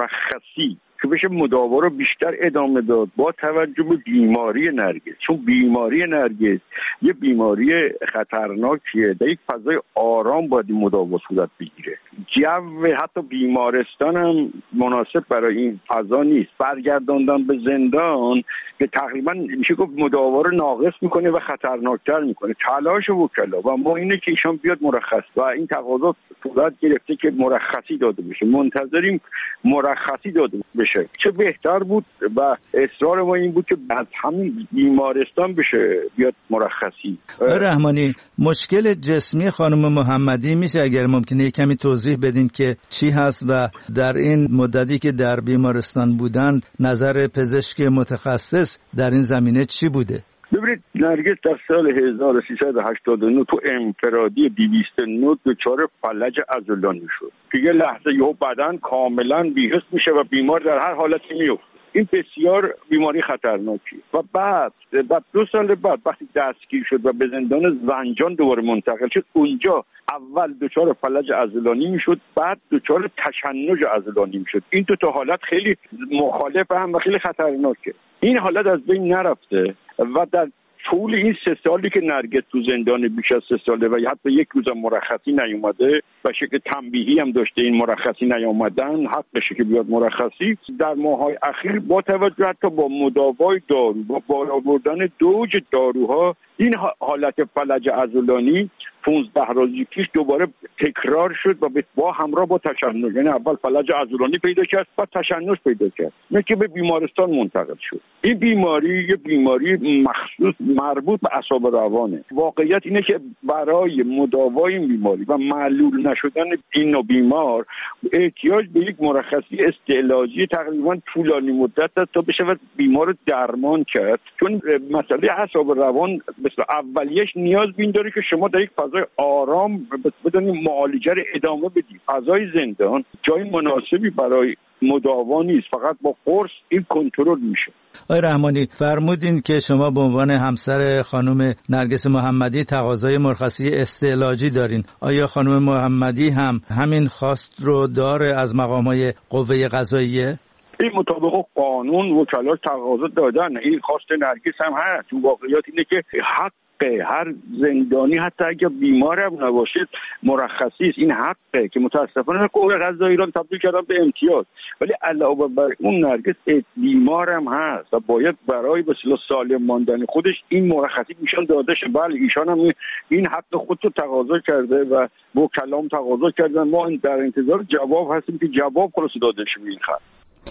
S: مرخصی که بشه مداوا رو بیشتر ادامه داد با توجه به بیماری نرگس، چون بیماری نرگس یه بیماری خطرناکیه، در یک فضای آرام باید این مداوا صورت بگیره. جو حتی بیمارستان هم مناسب برای این فضا نیست. برگرداندن به زندان که تقریبا میشه گفت مداوا رو ناقص میکنه و خطرناکتر میکنه. تلاش وکلا و ما اینه که ایشان بیاد مرخص و این تقاضا صورت گرفته که مرخصی داده بشه. منتظریم مرخصی داده بشه. چه بهتر بود و اصرار ما این بود که بعد همین بیمارستان بشه بیاد مرخصی.
T: رحمانی، مشکل جسمی خانم محمدی میشه اگر ممکنه کمی توضیح بدین که چی هست و در این مدتی که در بیمارستان بودند نظر پزشک متخصص در این زمینه چی بوده؟
S: ببینید نرگس در سال هزار و سیصد و هشتاد و نه تو انفرادی دویست و نه دچار فلج عضلانی شد که یه لحظه یهو بدن کاملا بی‌حس میشه و بیمار در هر حالتی میفته. این بسیار بیماری خطرناکی و بعد بعد دو سال بعد وقتی دستگیر شد و به زندان زنجان دوباره منتقل شد، اونجا اول دچار فلج عضلانی میشد، بعد دچار تشنج عضلانی میشد. این دو تا حالت خیلی مخالف هم و خیلی خطرناکه. این حالت از بین نرفته و در طول این سه سالی که نرگس تو زندان بیش از سه ساله و حتی یک روز مرخصی نیومده و شکل تنبیهی هم داشته این مرخصی نیامدن، حقشه که بیاد مرخصی. در ماهای اخیر با توجه حتی با مداوای دارو با بالا بردن دوج داروها این حالت فلج عضلانی پانزده روزی پیش دوباره تکرار شد و با همراه با تشنج، یعنی اول فلج عضلانی پیدا کرد بعد تشنج پیدا کرد، نه که به بیمارستان منتقل شد. این بیماری یه بیماری مخصوص مربوط به اعصاب روانه. واقعیت اینه که برای مداوای این بیماری و معلول نشدن این نوع بیمار احتیاج به یک مرخصی استعلاجی تقریبا طولانی مدت است تا بشه بیمار رو درمان کرد، چون مسئله اعصاب روان مثل اولیش نیاز بین داره که شما در یک فضای آرام بدونید معالجه رو ادامه بدید. فضای زندان جای مناسبی برای مداوا نیست، فقط با قرص این کنترل میشه.
T: آقای رحمانی، فرمودین که شما به عنوان همسر خانم نرگس محمدی تقاضای مرخصی استعلاجی دارین. آیا خانم محمدی هم همین خواست رو داره از مقامات قوه قضاییه؟
S: این مطابق قانون وکلا تقاضا دادن. این خواست نرگس هم هست. تو واقعیت اینه که حق هر زندانی حتی اگه بیمار هم نباشه مرخصی است. این حقه که متاسفانه قوه قضاییه ایران تبدیل کردن به امتیاز، ولی علاوه بر اون نرگس بیمار هم هست و باید برای به اصطلاح سالم ماندن خودش این مرخصی ایشان داده شه. بله ایشان هم این حق خود رو تقاضا کرده و وکلام تقاضا کردن. ما در انتظار جواب هستیم که جواب خلاص داده شه. این خط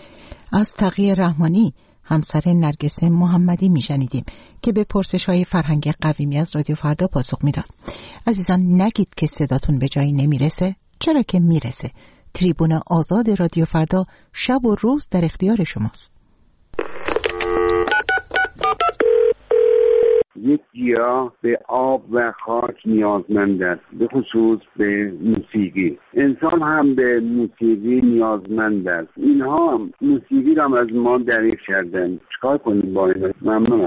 A: از تقی رحمانی همسر نرگس محمدی میشنیدیم که به پرسش‌های فرهنگ قویمی از رادیو فردا پاسخ میداد. عزیزان نگید که صداتون به جایی نمیرسه، چرا که میرسه. تریبون آزاد رادیو فردا شب و روز در اختیار شماست.
M: یک گیاه به آب و خاک نیازمند است، به خصوص به موسیقی. انسان هم به موسیقی نیازمند است. اینها هم موسیقی را از ما دریغ کردن. چیکار کنیم با این؟ ممنونم.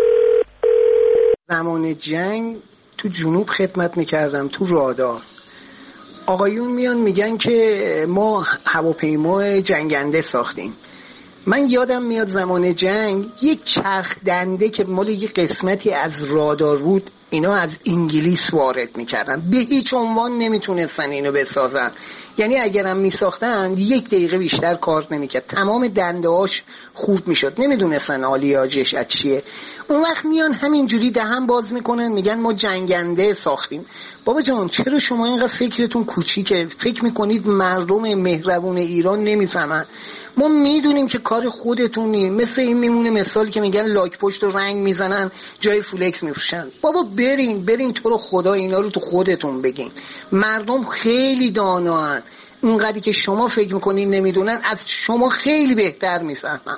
U: زمان جنگ تو جنوب خدمت میکردم، تو رادار. آقایون میان میگن که ما هواپیما جنگنده ساختیم. من یادم میاد زمان جنگ یک چرخ دنده که مال یک قسمتی از رادار بود اینا از انگلیس وارد میکردن، به هیچ عنوان نمیتونستن اینو بسازن. یعنی اگرم میساختن یک دقیقه بیشتر کار نمیکرد، تمام دنده هاش خورد میشد، نمیدونستن آلیاژش از چیه. اون وقت میان همینجوری دهن باز میکنن میگن ما جنگنده ساختیم. بابا جان چرا شما اینقدر فکرتون کوچیکه؟ فکر میکنید مردم مهربون ایران نمیفهمن؟ ما میدونیم که کار خودتونی. مثل این میمونه مثالی که میگن لاک پشت و رنگ میزنن جای فولکس میفروشن. بابا برین برین تو رو خدا اینا رو تو خودتون بگین. مردم خیلی دانان، اونقدری که شما فکر میکنین نمیدونن از شما خیلی بهتر میفهمن.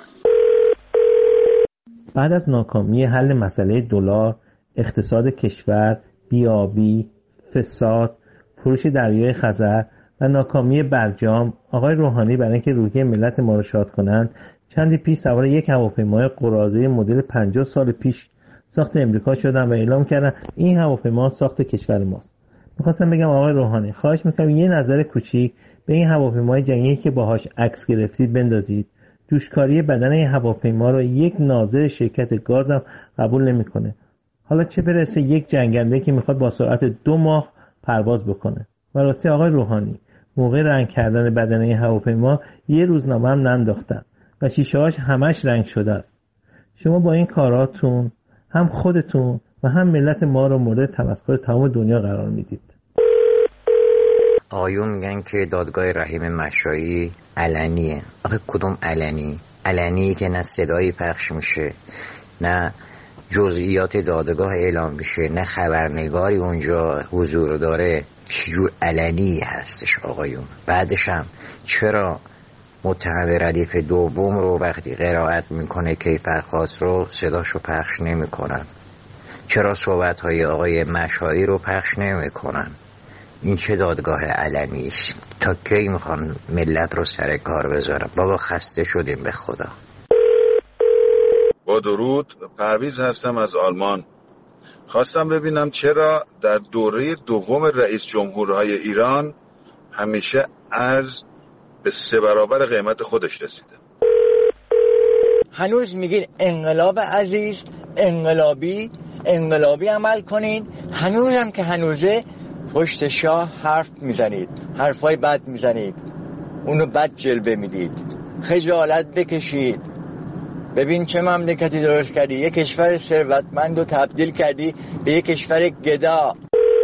E: بعد از ناکامی حل مسئله دلار، اقتصاد کشور، بیابی، فساد، فروش دریای خزر و ناکامی برجام، آقای روحانی برای اینکه روحیه ملت ما رو شاد کنند چندی پیش سوار یک هواپیمای قراضه مدل پنجاه سال پیش ساخت امریکا شدن و اعلام کردن این هواپیما ساخت کشور ماست. میخواستم بگم آقای روحانی خواهش میکنم یه نظر کوچیک به این هواپیمای جنگی که باهاش عکس گرفتید بندازید. جوشکاری بدن این هواپیما رو یک ناظر شرکت گازم قبول نمیکنه. حالا چه برسه یک جنگنده که میخواد با سرعت دو ماه پرواز بکنه. و راستی آقای روحانی موقع رنگ کردن بدن این هواپیما یه روزنامه هم ننداختن و شیشه‌هاش همش رنگ شده است. شما با این کاراتون هم خودتون و هم ملت ما رو مورد تمسخر تمام دنیا قرار میدید.
V: آقایون میگن که دادگاه رحیم مشایی علنیه. آخه کدوم علنی؟ علنی که نه صدایی پخش میشه، نه جزئیات دادگاه اعلام میشه، نه خبرنگاری اونجا حضور داره. چجور علنی هستش آقایون؟ بعدش هم چرا متهم ردیف دوم رو وقتی قرائت میکنه کیفرخواست رو صداشو پخش نمیکنن؟ چرا صحبتهای آقای مشایی رو پخش نمیکنن؟ این چه دادگاه علنی است؟ تا کی میخوان ملت رو سر کار بذارن؟ بابا خسته شدیم به خدا.
W: با درود، پرویز هستم از آلمان. خواستم ببینم چرا در دوره دوم رئیس جمهورهای ایران همیشه ارز به سه برابر قیمت خودش رسیده.
X: هنوز میگین انقلاب عزیز، انقلابی، انقلابی عمل کنین. هنوزم که هنوزه پشت شاه حرف میزنید، حرفای بد میزنید، اونو بد جلوه میدید. خجالت بکشید. ببین چه مملکتی درست کردی، یک کشور ثروتمند رو تبدیل کردی به یک کشور گدا.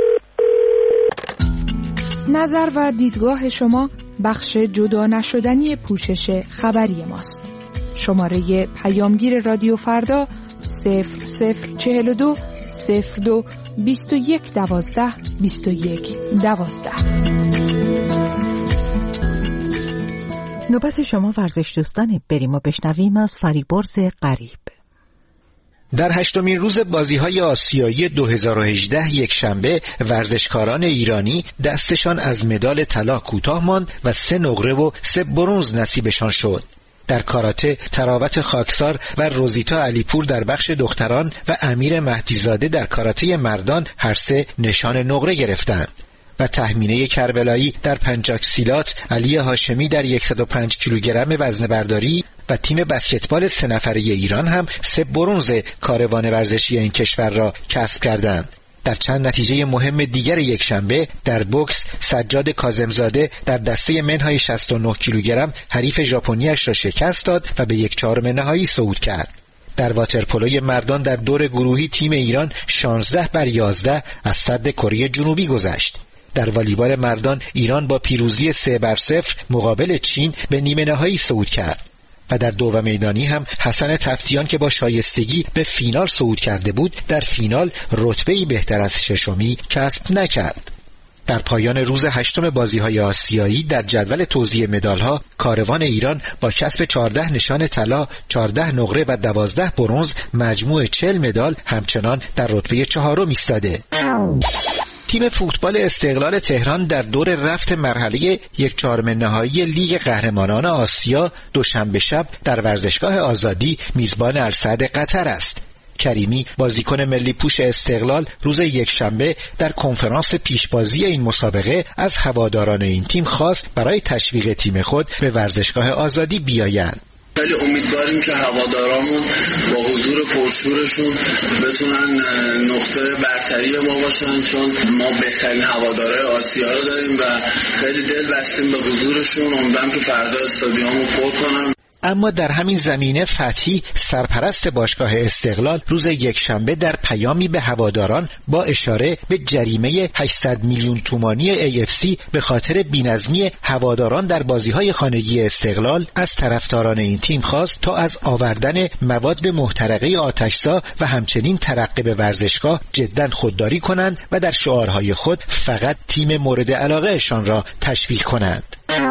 Y: نظر و دیدگاه شما بخش جدا نشدنی پوشش خبری ماست. شماره پیامگیر رادیو فردا صفر صفر چهل و دو صفر دو بیست و یک دوازده بیست و یک دوازده.
A: نوبت شما ورزش دوستان، بریم و بشنویم از فریبرز غریب.
Z: در هشتمین روز بازی‌های آسیایی دو هزار و هجده یک شنبه ورزشکاران ایرانی دستشان از مدال طلا کوتاه ماند و سه نقره و سه برنز نصیبشان شد. در کاراته تراوت خاکسار و روزیتا علیپور در بخش دختران و امیر مهدیزاده در کاراته مردان هر سه نشان نقره گرفتند. و تهمینه کربلایی در پنچاکسیلات، علی هاشمی در صد و پنج کیلوگرم وزنه برداری و تیم بسکتبال سه نفره ایران هم سه برنز کاروان ورزشی این کشور را کسب کردند. در چند نتیجه مهم دیگر یک شنبه در بوکس سجاد کاظمزاده در دسته منهای شصت و نه کیلوگرم حریف ژاپنی‌اش را شکست داد و به یک چهارم نهایی صعود کرد. در واترپولوی مردان در دور گروهی تیم ایران شانزده بر یازده از سد کره جنوبی گذشت. در والیبال مردان ایران با پیروزی سه بر صفر مقابل چین به نیمه نهایی صعود کرد و در دو میدانی هم حسن تفتیان که با شایستگی به فینال صعود کرده بود در فینال رتبه‌ای بهتر از ششمی کسب نکرد. در پایان روز هشتم بازی‌های آسیایی در جدول توزیع مدال‌ها کاروان ایران با کسب چهارده نشان طلا، چهارده نقره و دوازده برنز مجموع چهل مدال همچنان در رتبه چهارم ایستاده. تیم فوتبال استقلال تهران در دور رفت مرحله یک چهارم نهایی لیگ قهرمانان آسیا دوشنبه شب در ورزشگاه آزادی میزبان السعد قطر است. کریمی بازیکن ملی پوش استقلال روز یکشنبه در کنفرانس پیشبازی این مسابقه از هواداران این تیم خواست برای تشویق تیم خود به ورزشگاه آزادی بیایند.
B: خیلی امیدواریم که هوادارامون با حضور پرشورشون بتونن نقطه برتری ما باشن، چون ما بهترین هوادارهای آسیا رو داریم و خیلی دل بستیم به حضورشون. امیدوارم که فردا استادیومو پر کنن.
Z: اما در همین زمینه فتحی سرپرست باشگاه استقلال روز یکشنبه در پیامی به هواداران با اشاره به جریمه هشتصد میلیون تومانی ای اف سی به خاطر بی‌نظمی هواداران در بازی‌های خانگی استقلال از طرفداران این تیم خواست تا از آوردن مواد محترقه آتش‌زا و همچنین ترقه به ورزشگاه جداً خودداری کنند و در شعارهای خود فقط تیم مورد علاقه‌شان را تشویق کنند.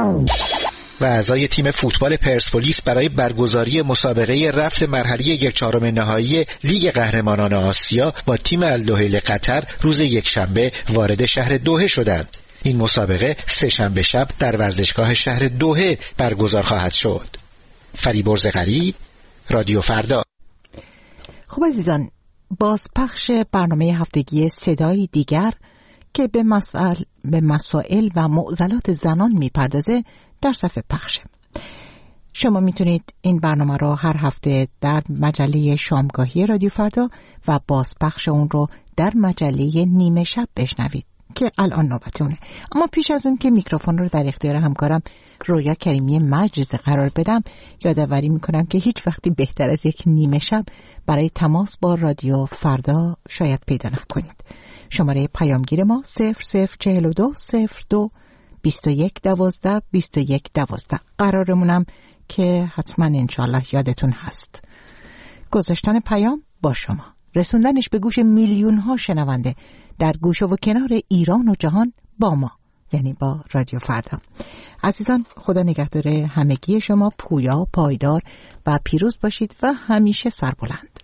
Z: و اعضای تیم فوتبال پرسپولیس برای برگزاری مسابقه رفت مرحله یک چهارم نهایی لیگ قهرمانان آسیا با تیم الدحیل قطر روز یکشنبه وارد شهر دوحه شدند. این مسابقه سه شنبه شب در ورزشگاه شهر دوحه برگزار خواهد شد. فریبرز غریب، رادیو فردا.
A: خب عزیزان، بازپخش برنامه هفتگی صدای دیگر که به مسائل به مسائل و معضلات زنان میپردازه در صفحه پخشه. شما میتونید این برنامه رو هر هفته در مجله شامگاهی رادیو فردا و بازپخش اون رو در مجله نیمه شب بشنوید که الان نوبتونه. اما پیش از اون که میکروفون رو در اختیار همکارم رویا کریمی مجلس قرار بدم، یادآوری میکنم که هیچ وقتی بهتر از یک نیمه شب برای تماس با رادیو فردا شاید پیدا نکنید. شماره پیامگیر ما صفر صفر چهل و دو صفر دو بیست و یک دوازده بیست و یک دوازده. قرارمونم که حتما انشالله یادتون هست. گذاشتن پیام با شما، رسوندنش به گوش میلیون ها شنونده در گوشه و کنار ایران و جهان با ما، یعنی با رادیو فردا. عزیزان، خدا نگهدار همگی شما، پویا، پایدار و پیروز باشید و همیشه سربلند.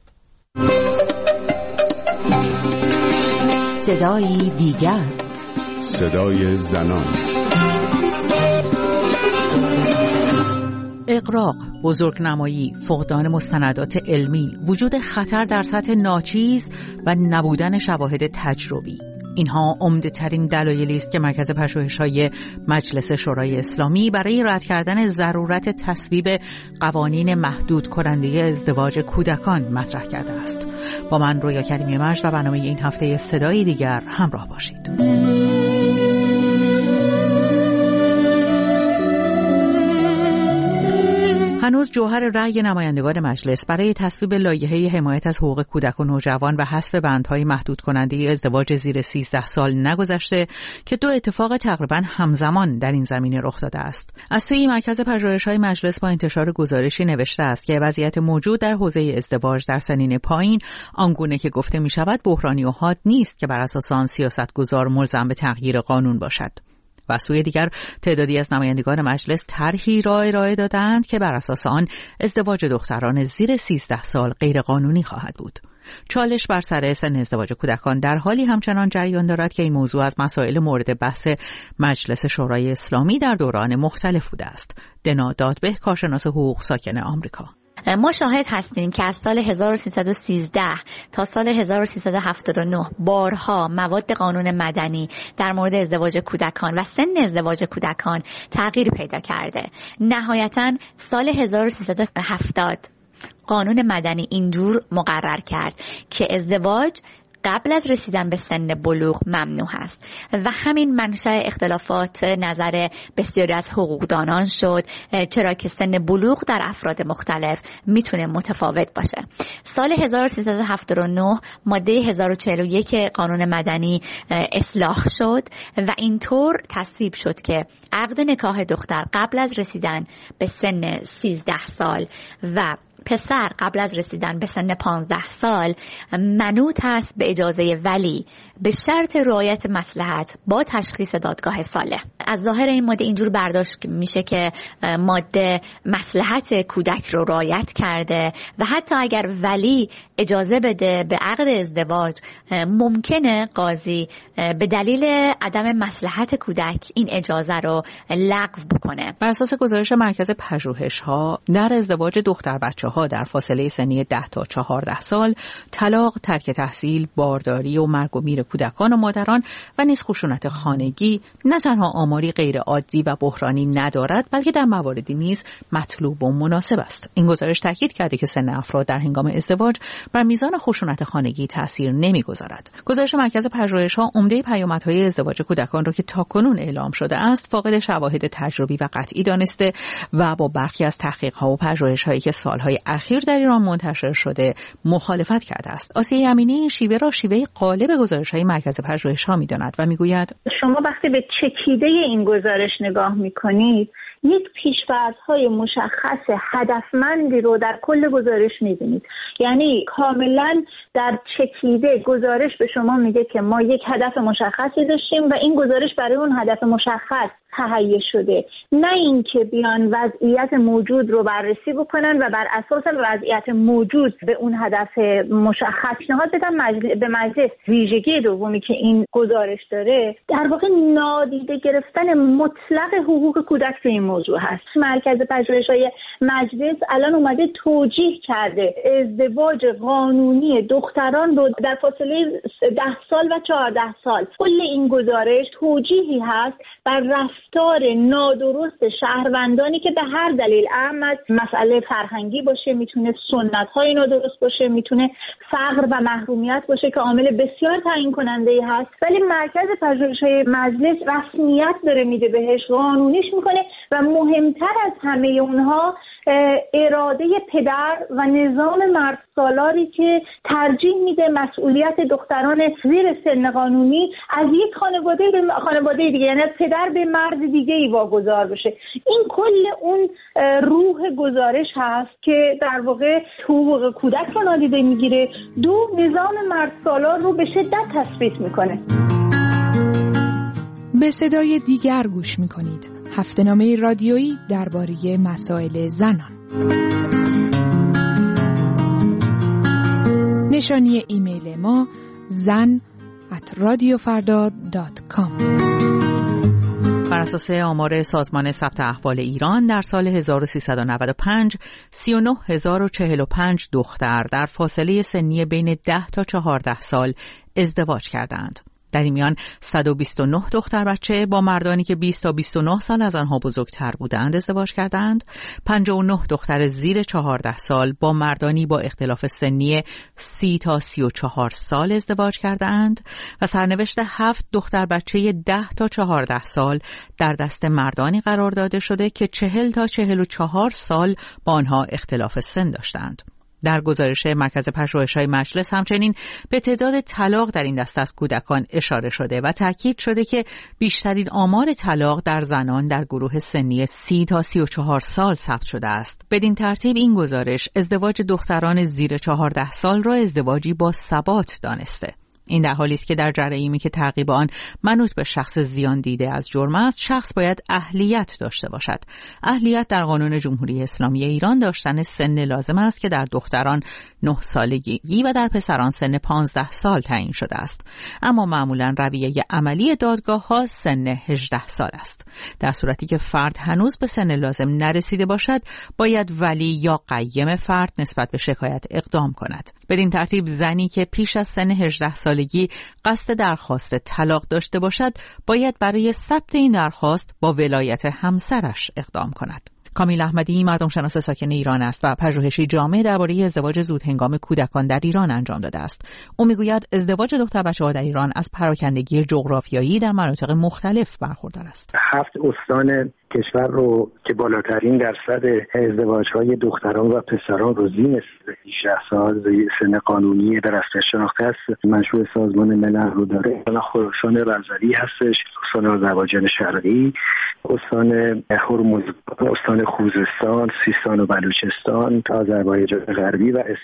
A: صدای دیگر،
F: صدای زنان.
G: اغراق، بزرگنمایی، فقدان مستندات علمی، وجود خطر در سطح ناچیز و نبودن شواهد تجربی، اینها عمده ترین دلایلی است که مرکز پژوهش‌های مجلس شورای اسلامی برای رد کردن ضرورت تصویب قوانین محدود کننده ازدواج کودکان مطرح کرده است. با من رویا کریمی مجد و برنامه این هفته صدای دیگر همراه باشید. هنوز جوهر رأی نمایندگان مجلس برای تصویب لایحه حمایت از حقوق کودک و نوجوان و حذف بندهای محدود کننده ازدواج زیر سیزده سال نگذشته که دو اتفاق تقریبا همزمان در این زمینه رخ داده است. از سوی مرکز پژوهش‌های مجلس با انتشار گزارشی نوشته است که وضعیت موجود در حوزه ازدواج در سنین پایین آنگونه که گفته می‌شود بحرانی و حاد نیست که بر اساس آن سیاستگزار ملزم به تغییر قانون باشد. و سوی دیگر تعدادی از نمایندگان مجلس طرحی را ارائه دادند که بر اساس آن ازدواج دختران زیر سیزده سال غیر قانونی خواهد بود. چالش بر سر سن ازدواج کودکان در حالی همچنان جریان دارد که این موضوع از مسائل مورد بحث مجلس شورای اسلامی در دوران مختلف بوده است. دنا دادبه، کارشناس حقوق ساکن آمریکا:
H: ما شاهد هستیم که از سال هزار و سیصد و سیزده تا سال هزار و سیصد و هفتاد و نه بارها مواد قانون مدنی در مورد ازدواج کودکان و سن ازدواج کودکان تغییر پیدا کرده. نهایتاً سال هزار و سیصد و هفتاد قانون مدنی اینجور مقرر کرد که ازدواج قبل از رسیدن به سن بلوغ ممنوع است و همین منشأ اختلافات نظر بسیاری از حقوقدانان شد، چرا که سن بلوغ در افراد مختلف میتونه متفاوت باشه. سال هزار و سیصد و هفتاد و نه ماده هزار و چهل و یک قانون مدنی اصلاح شد و اینطور تصویب شد که عقد نکاح دختر قبل از رسیدن به سن سیزده سال و پسر قبل از رسیدن به سن پانزده سال منوط است به اجازه ولی به شرط رعایت مصلحت با تشخیص دادگاه صالح. از ظاهر این ماده اینجور برداشت میشه که ماده مصلحت کودک رو رعایت کرده و حتی اگر ولی اجازه بده به عقد ازدواج ممکنه قاضی به دلیل عدم مصلحت کودک این اجازه رو لغو بکنه.
G: بر اساس گزارش مرکز پژوهش‌ها در ازدواج دختر بچه‌ها ها در فاصله سنی ده تا چهارده سال، طلاق، ترک تحصیل، بارداری و مرگ و میر کودکان و مادران و نیز خشونت خانگی نه تنها آماری غیر عادی و بحرانی ندارد، بلکه در مواردی نیز مطلوب و مناسب است. این گزارش تاکید کرده که سن افراد در هنگام ازدواج بر میزان خشونت خانگی تاثیر نمیگذارد. گزارش مرکز پژوهش‌ها عمده پیامدهای ازدواج کودکان را که تاکنون اعلام شده است فاقد شواهد تجربی و قطعی دانسته و با برخی از تحقیق‌ها و پژوهش‌هایی که سالهای اخیر در ایران منتشر شده مخالفت کرده است. آسیه امینی این شیوه را شیوه غالب گزارش‌های مرکز پژوهش‌ها می‌داند و می‌گوید
I: شما وقتی به چکیده این گزارش نگاه می‌کنید یک پیش‌فرض‌های مشخص هدفمندی رو در کل گزارش می‌بینید. یعنی کاملاً در چکیده گزارش به شما میگه که ما یک هدف مشخصی داشتیم و این گزارش برای اون هدف مشخص تهیه شده، نه اینکه بیان وضعیت موجود رو بررسی بکنن و بر اساس وضعیت موجود به اون هدف مشخص پیشنهاد بدن. مجلس به مجلس ویژگی دومی که این گزارش داره در واقع نادیده گرفتن مطلق حقوق کودک به این موضوع هست. مرکز پژوهش‌های مجلس الان اومده توجیه کرده ازدواج قانونی دختران رو در فاصله ده سال و چهارده سال. کل این گزارش توجیهی هست بر رفتار نادرست شهروندانی که به هر دلیل، اهم از مسئله فرهنگی باشه، میتونه سنت‌های نادرست باشه، میتونه فقر و محرومیت باشه که عامل بسیار تعیین کننده‌ای هست، ولی مرکز پژوهش‌های مجلس رسمیت داره میده بهش، قانونیش میکنه و مهمتر از همه اونها اراده پدر و نظام مرد سالاری که ترجیح میده مسئولیت دختران زیر سن قانونی از یک خانواده به خانواده دیگه، یعنی پدر به مرد دیگه ای واگذار بشه. این کل اون روح گزارش هست که در واقع حقوق کودک رو نادیده میگیره، دو نظام مرد سالار رو به شدت تثبیت میکنه.
Y: به صدای دیگر گوش میکنید. هفته‌نامه رادیویی درباره مسائل زنان. نشانی ایمیل ما زن ات رادیو فردا دات کام.
G: بر اساس آمار سازمان ثبت احوال ایران در سال هزار و سیصد و نود و پنج سی و نه هزار و چهل و پنج دختر در فاصله سنی بین ده تا چهارده سال ازدواج کردند. در این میان صد و بیست و نه دختر بچه با مردانی که بیست تا بیست و نه سال از آنها بزرگتر بودند ازدواج کردند. پنجاه و نه دختر زیر چهارده سال با مردانی با اختلاف سنی سی تا سی و چهار سال ازدواج کردند و سرنوشت هفت دختر بچه ده تا چهارده سال در دست مردانی قرار داده شده که چهل تا چهل و چهار سال با آنها اختلاف سن داشتند. در گزارش مرکز پژوهش‌های مجلس همچنین به تعداد طلاق در این دسته از کودکان اشاره شده و تاکید شده که بیشترین آمار طلاق در زنان در گروه سنی سی تا سی و چهار سال ثبت شده است. بدین ترتیب این گزارش ازدواج دختران زیر چهارده سال را ازدواجی با ثبات دانسته. این در حالی است که در جرایمی که تعقیب آن منوط به شخص زیان دیده از جرم است، شخص باید اهلیت داشته باشد. اهلیت در قانون جمهوری اسلامی ایران داشتن سن لازم است که در دختران نه سالگی و در پسران سن پانزده سال تعیین شده است. اما معمولا رویه عملی دادگاه ها سن هجده سال است. در صورتی که فرد هنوز به سن لازم نرسیده باشد، باید ولی یا قیم فرد نسبت به شکایت اقدام کند. بدین ترتیب زنی که پیش از سن هجده سال سالگی قصد درخواست طلاق داشته باشد باید برای ثبت این درخواست با ولایت همسرش اقدام کند. کامیل احمدی مردم شناس ساکن ایران است و پژوهشی جامع درباره ازدواج زودهنگام کودکان در ایران انجام داده است. او میگوید ازدواج دختر بچه‌ها در ایران از پراکندگی جغرافیایی در مناطق مختلف برخوردار است.
J: هفت استان کشور رو که بالاترین درصد ازدواج‌های دختران و پسران رو زیر هجده سال سن قانونی در اصل شناخته است منشور سازمان ملل رو داره. خراسان رضوی هستش، استان آذربایجان شرقی، استان هرمز، استان خوزستان، سیستان و بلوچستان، آذربایجان غربی و اصفهان.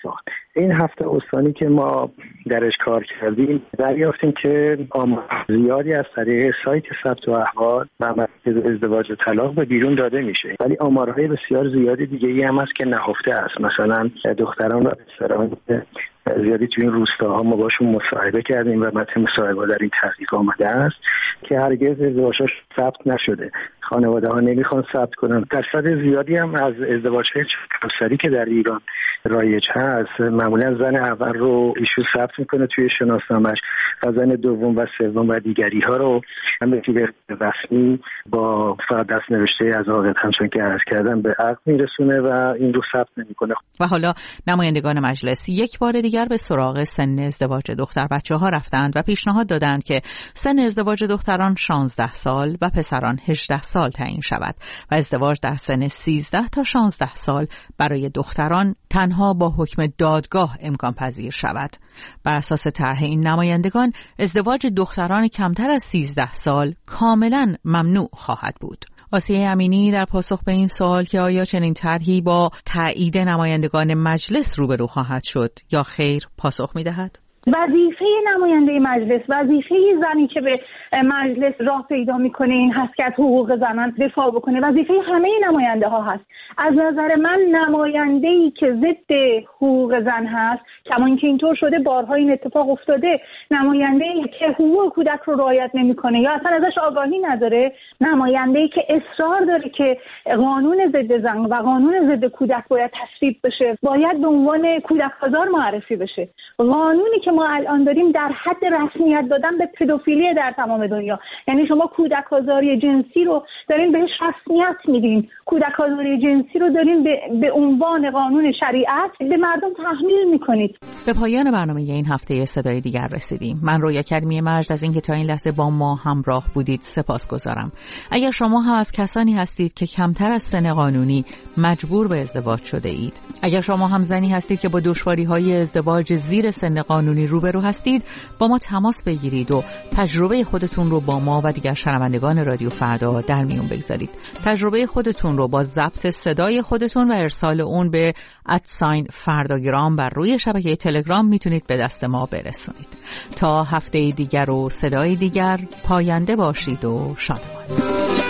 J: این هفته استانی که ما درش کار کردیم دریافتیم که آمار زیادی از طریق سایت ثبت و احوال و مرکز ازدواج و طلاق به بیرون داده میشه، ولی آمارهای بسیار زیادی دیگه ای هم هست که نهفته است. مثلا دختران و پسران زیادی توی این روستاها ما باشون مصاحبه کردیم و متن مصاحبه در این تحقیق آمده است که هرگز ازدواجش ثبت نشده. خانواده ها نمیخوان ثبت کنن. درصد زیادی هم از ازدواج‌های همسری که در ایران رایج هست معمولا زن اول رو ایشون ثبت میکنه توی شناسنامه‌اش و زن دوم و سوم و دیگری ها رو هم به صورت رسمی با فقط دست نوشته از عاقد همچون که عرض کردم به عقد میرسونه و این رو ثبت نمیکنه.
G: و حالا نمایندگان مجلس یک بار دیگر به سراغ سن ازدواج دختر بچه ها رفتند و پیشنهاد دادند که سن ازدواج دختران شانزده سال و پسران هجده سال تعیین شود و ازدواج در سن سیزده تا شانزده سال برای دختران تنها با حکم دادگاه امکان پذیر شود. بر اساس طرح این نمایندگان ازدواج دختران کمتر از سیزده سال کاملا ممنوع خواهد بود. آسیه امینی در پاسخ به این سوال که آیا چنین طرحی با تایید نمایندگان مجلس روبرو خواهد شد یا خیر پاسخ می‌دهد.
I: وظیفه نماینده مجلس، وظیفه زنی که به مجلس راه پیدا میکنه این هست که از حقوق زنان دفاع بکنه. وظیفه همه نماینده ها هست. از نظر من نماینده‌ای که ضد حقوق زن هست، کما اینکه اینطور شده بارها این اتفاق افتاده، نماینده‌ای که حقوق کودک رو رعایت نمیکنه یا اصلا ازش آگاهی نداره، نماینده‌ای که اصرار داره که قانون ضد زن و قانون ضد کودک باید تصویب بشه، باید به عنوان کودک آزار معرفی بشه. قانونی که ما الان داریم در حد رسمیت دادن به پدوفیلی در تمام دنیا، یعنی شما کودک آزاری جنسی رو دارین بهش رسمیت میدین، کودک آزاری جنسی رو دارین به, به عنوان قانون شریعت به مردم تحمیل میکنید.
G: به پایان برنامه این هفته صدای دیگر رسیدیم. من رویا کریمی مجد از اینکه تا این لحظه با ما همراه بودید سپاسگزارم. اگر شما هم از کسانی هستید که کمتر از سن قانونی مجبور به ازدواج شده اید، اگر شما هم زنی هستید که با دشواری‌های ازدواج زیر سن قانونی روبرو هستید، با ما تماس بگیرید و تجربه خودتون رو با ما و دیگر شنوندگان رادیو فردا در میون بگذارید. تجربه خودتون رو با ضبط صدای خودتون و ارسال اون به ادساین فرداگرام بر روی شبکه تلگرام میتونید به دست ما برسونید. تا هفته دیگر و صدای دیگر، پاینده باشید و شادمان.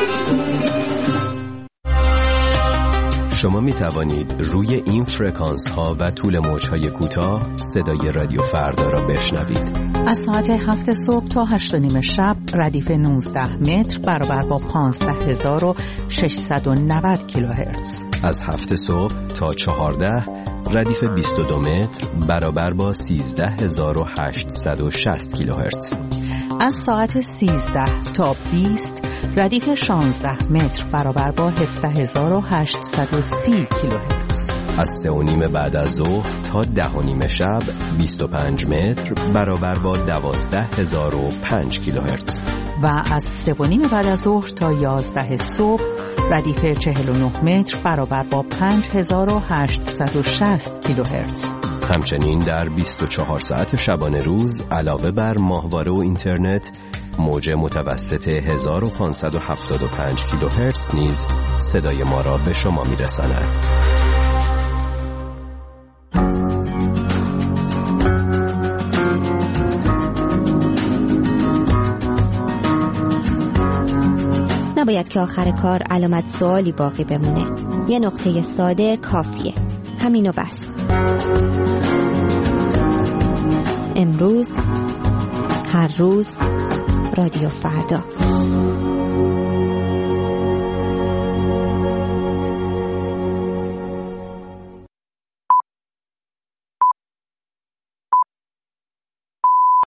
C: شما می توانید روی این فرکانس ها و طول موج های کوتاه صدای رادیو فردا را بشنوید.
G: از ساعت هفت صبح تا هشت و نیم شب ردیف نوزده متر برابر با پانزده هزار و ششصد و نود کیلوهرتز.
C: از هفت صبح تا چهارده ردیف بیست و دو متر برابر با سیزده هزار و هشتصد و شصت کیلوهرتز.
G: از ساعت سیزده تا بیست ردیف شانزده متر برابر با هفده هزار و هشتصد و سی کیلوهرتز.
C: از سه و نیم بعد از ظهر تا ده و نیم شب بیست و پنج متر برابر با دوازده هزار و پنج کیلوهرتز.
G: و از سه و نیم بعد از ظهر تا یازده صبح ردیف چهل و نه متر برابر با پنج هزار و هشتصد و شصت کیلوهرتز.
C: همچنین در بیست و چهار ساعت شبانه روز علاوه بر ماهواره و اینترنت، موج متوسط هزار و پانصد و هفتاد و پنج کیلوهرتز نیز صدای ما را به شما می‌رساند.
K: نباید که آخر کار علامت سوالی باقی بمونه. یه نقطه ساده کافیه. همینو بس. امروز، هر روز، رادیو فردا.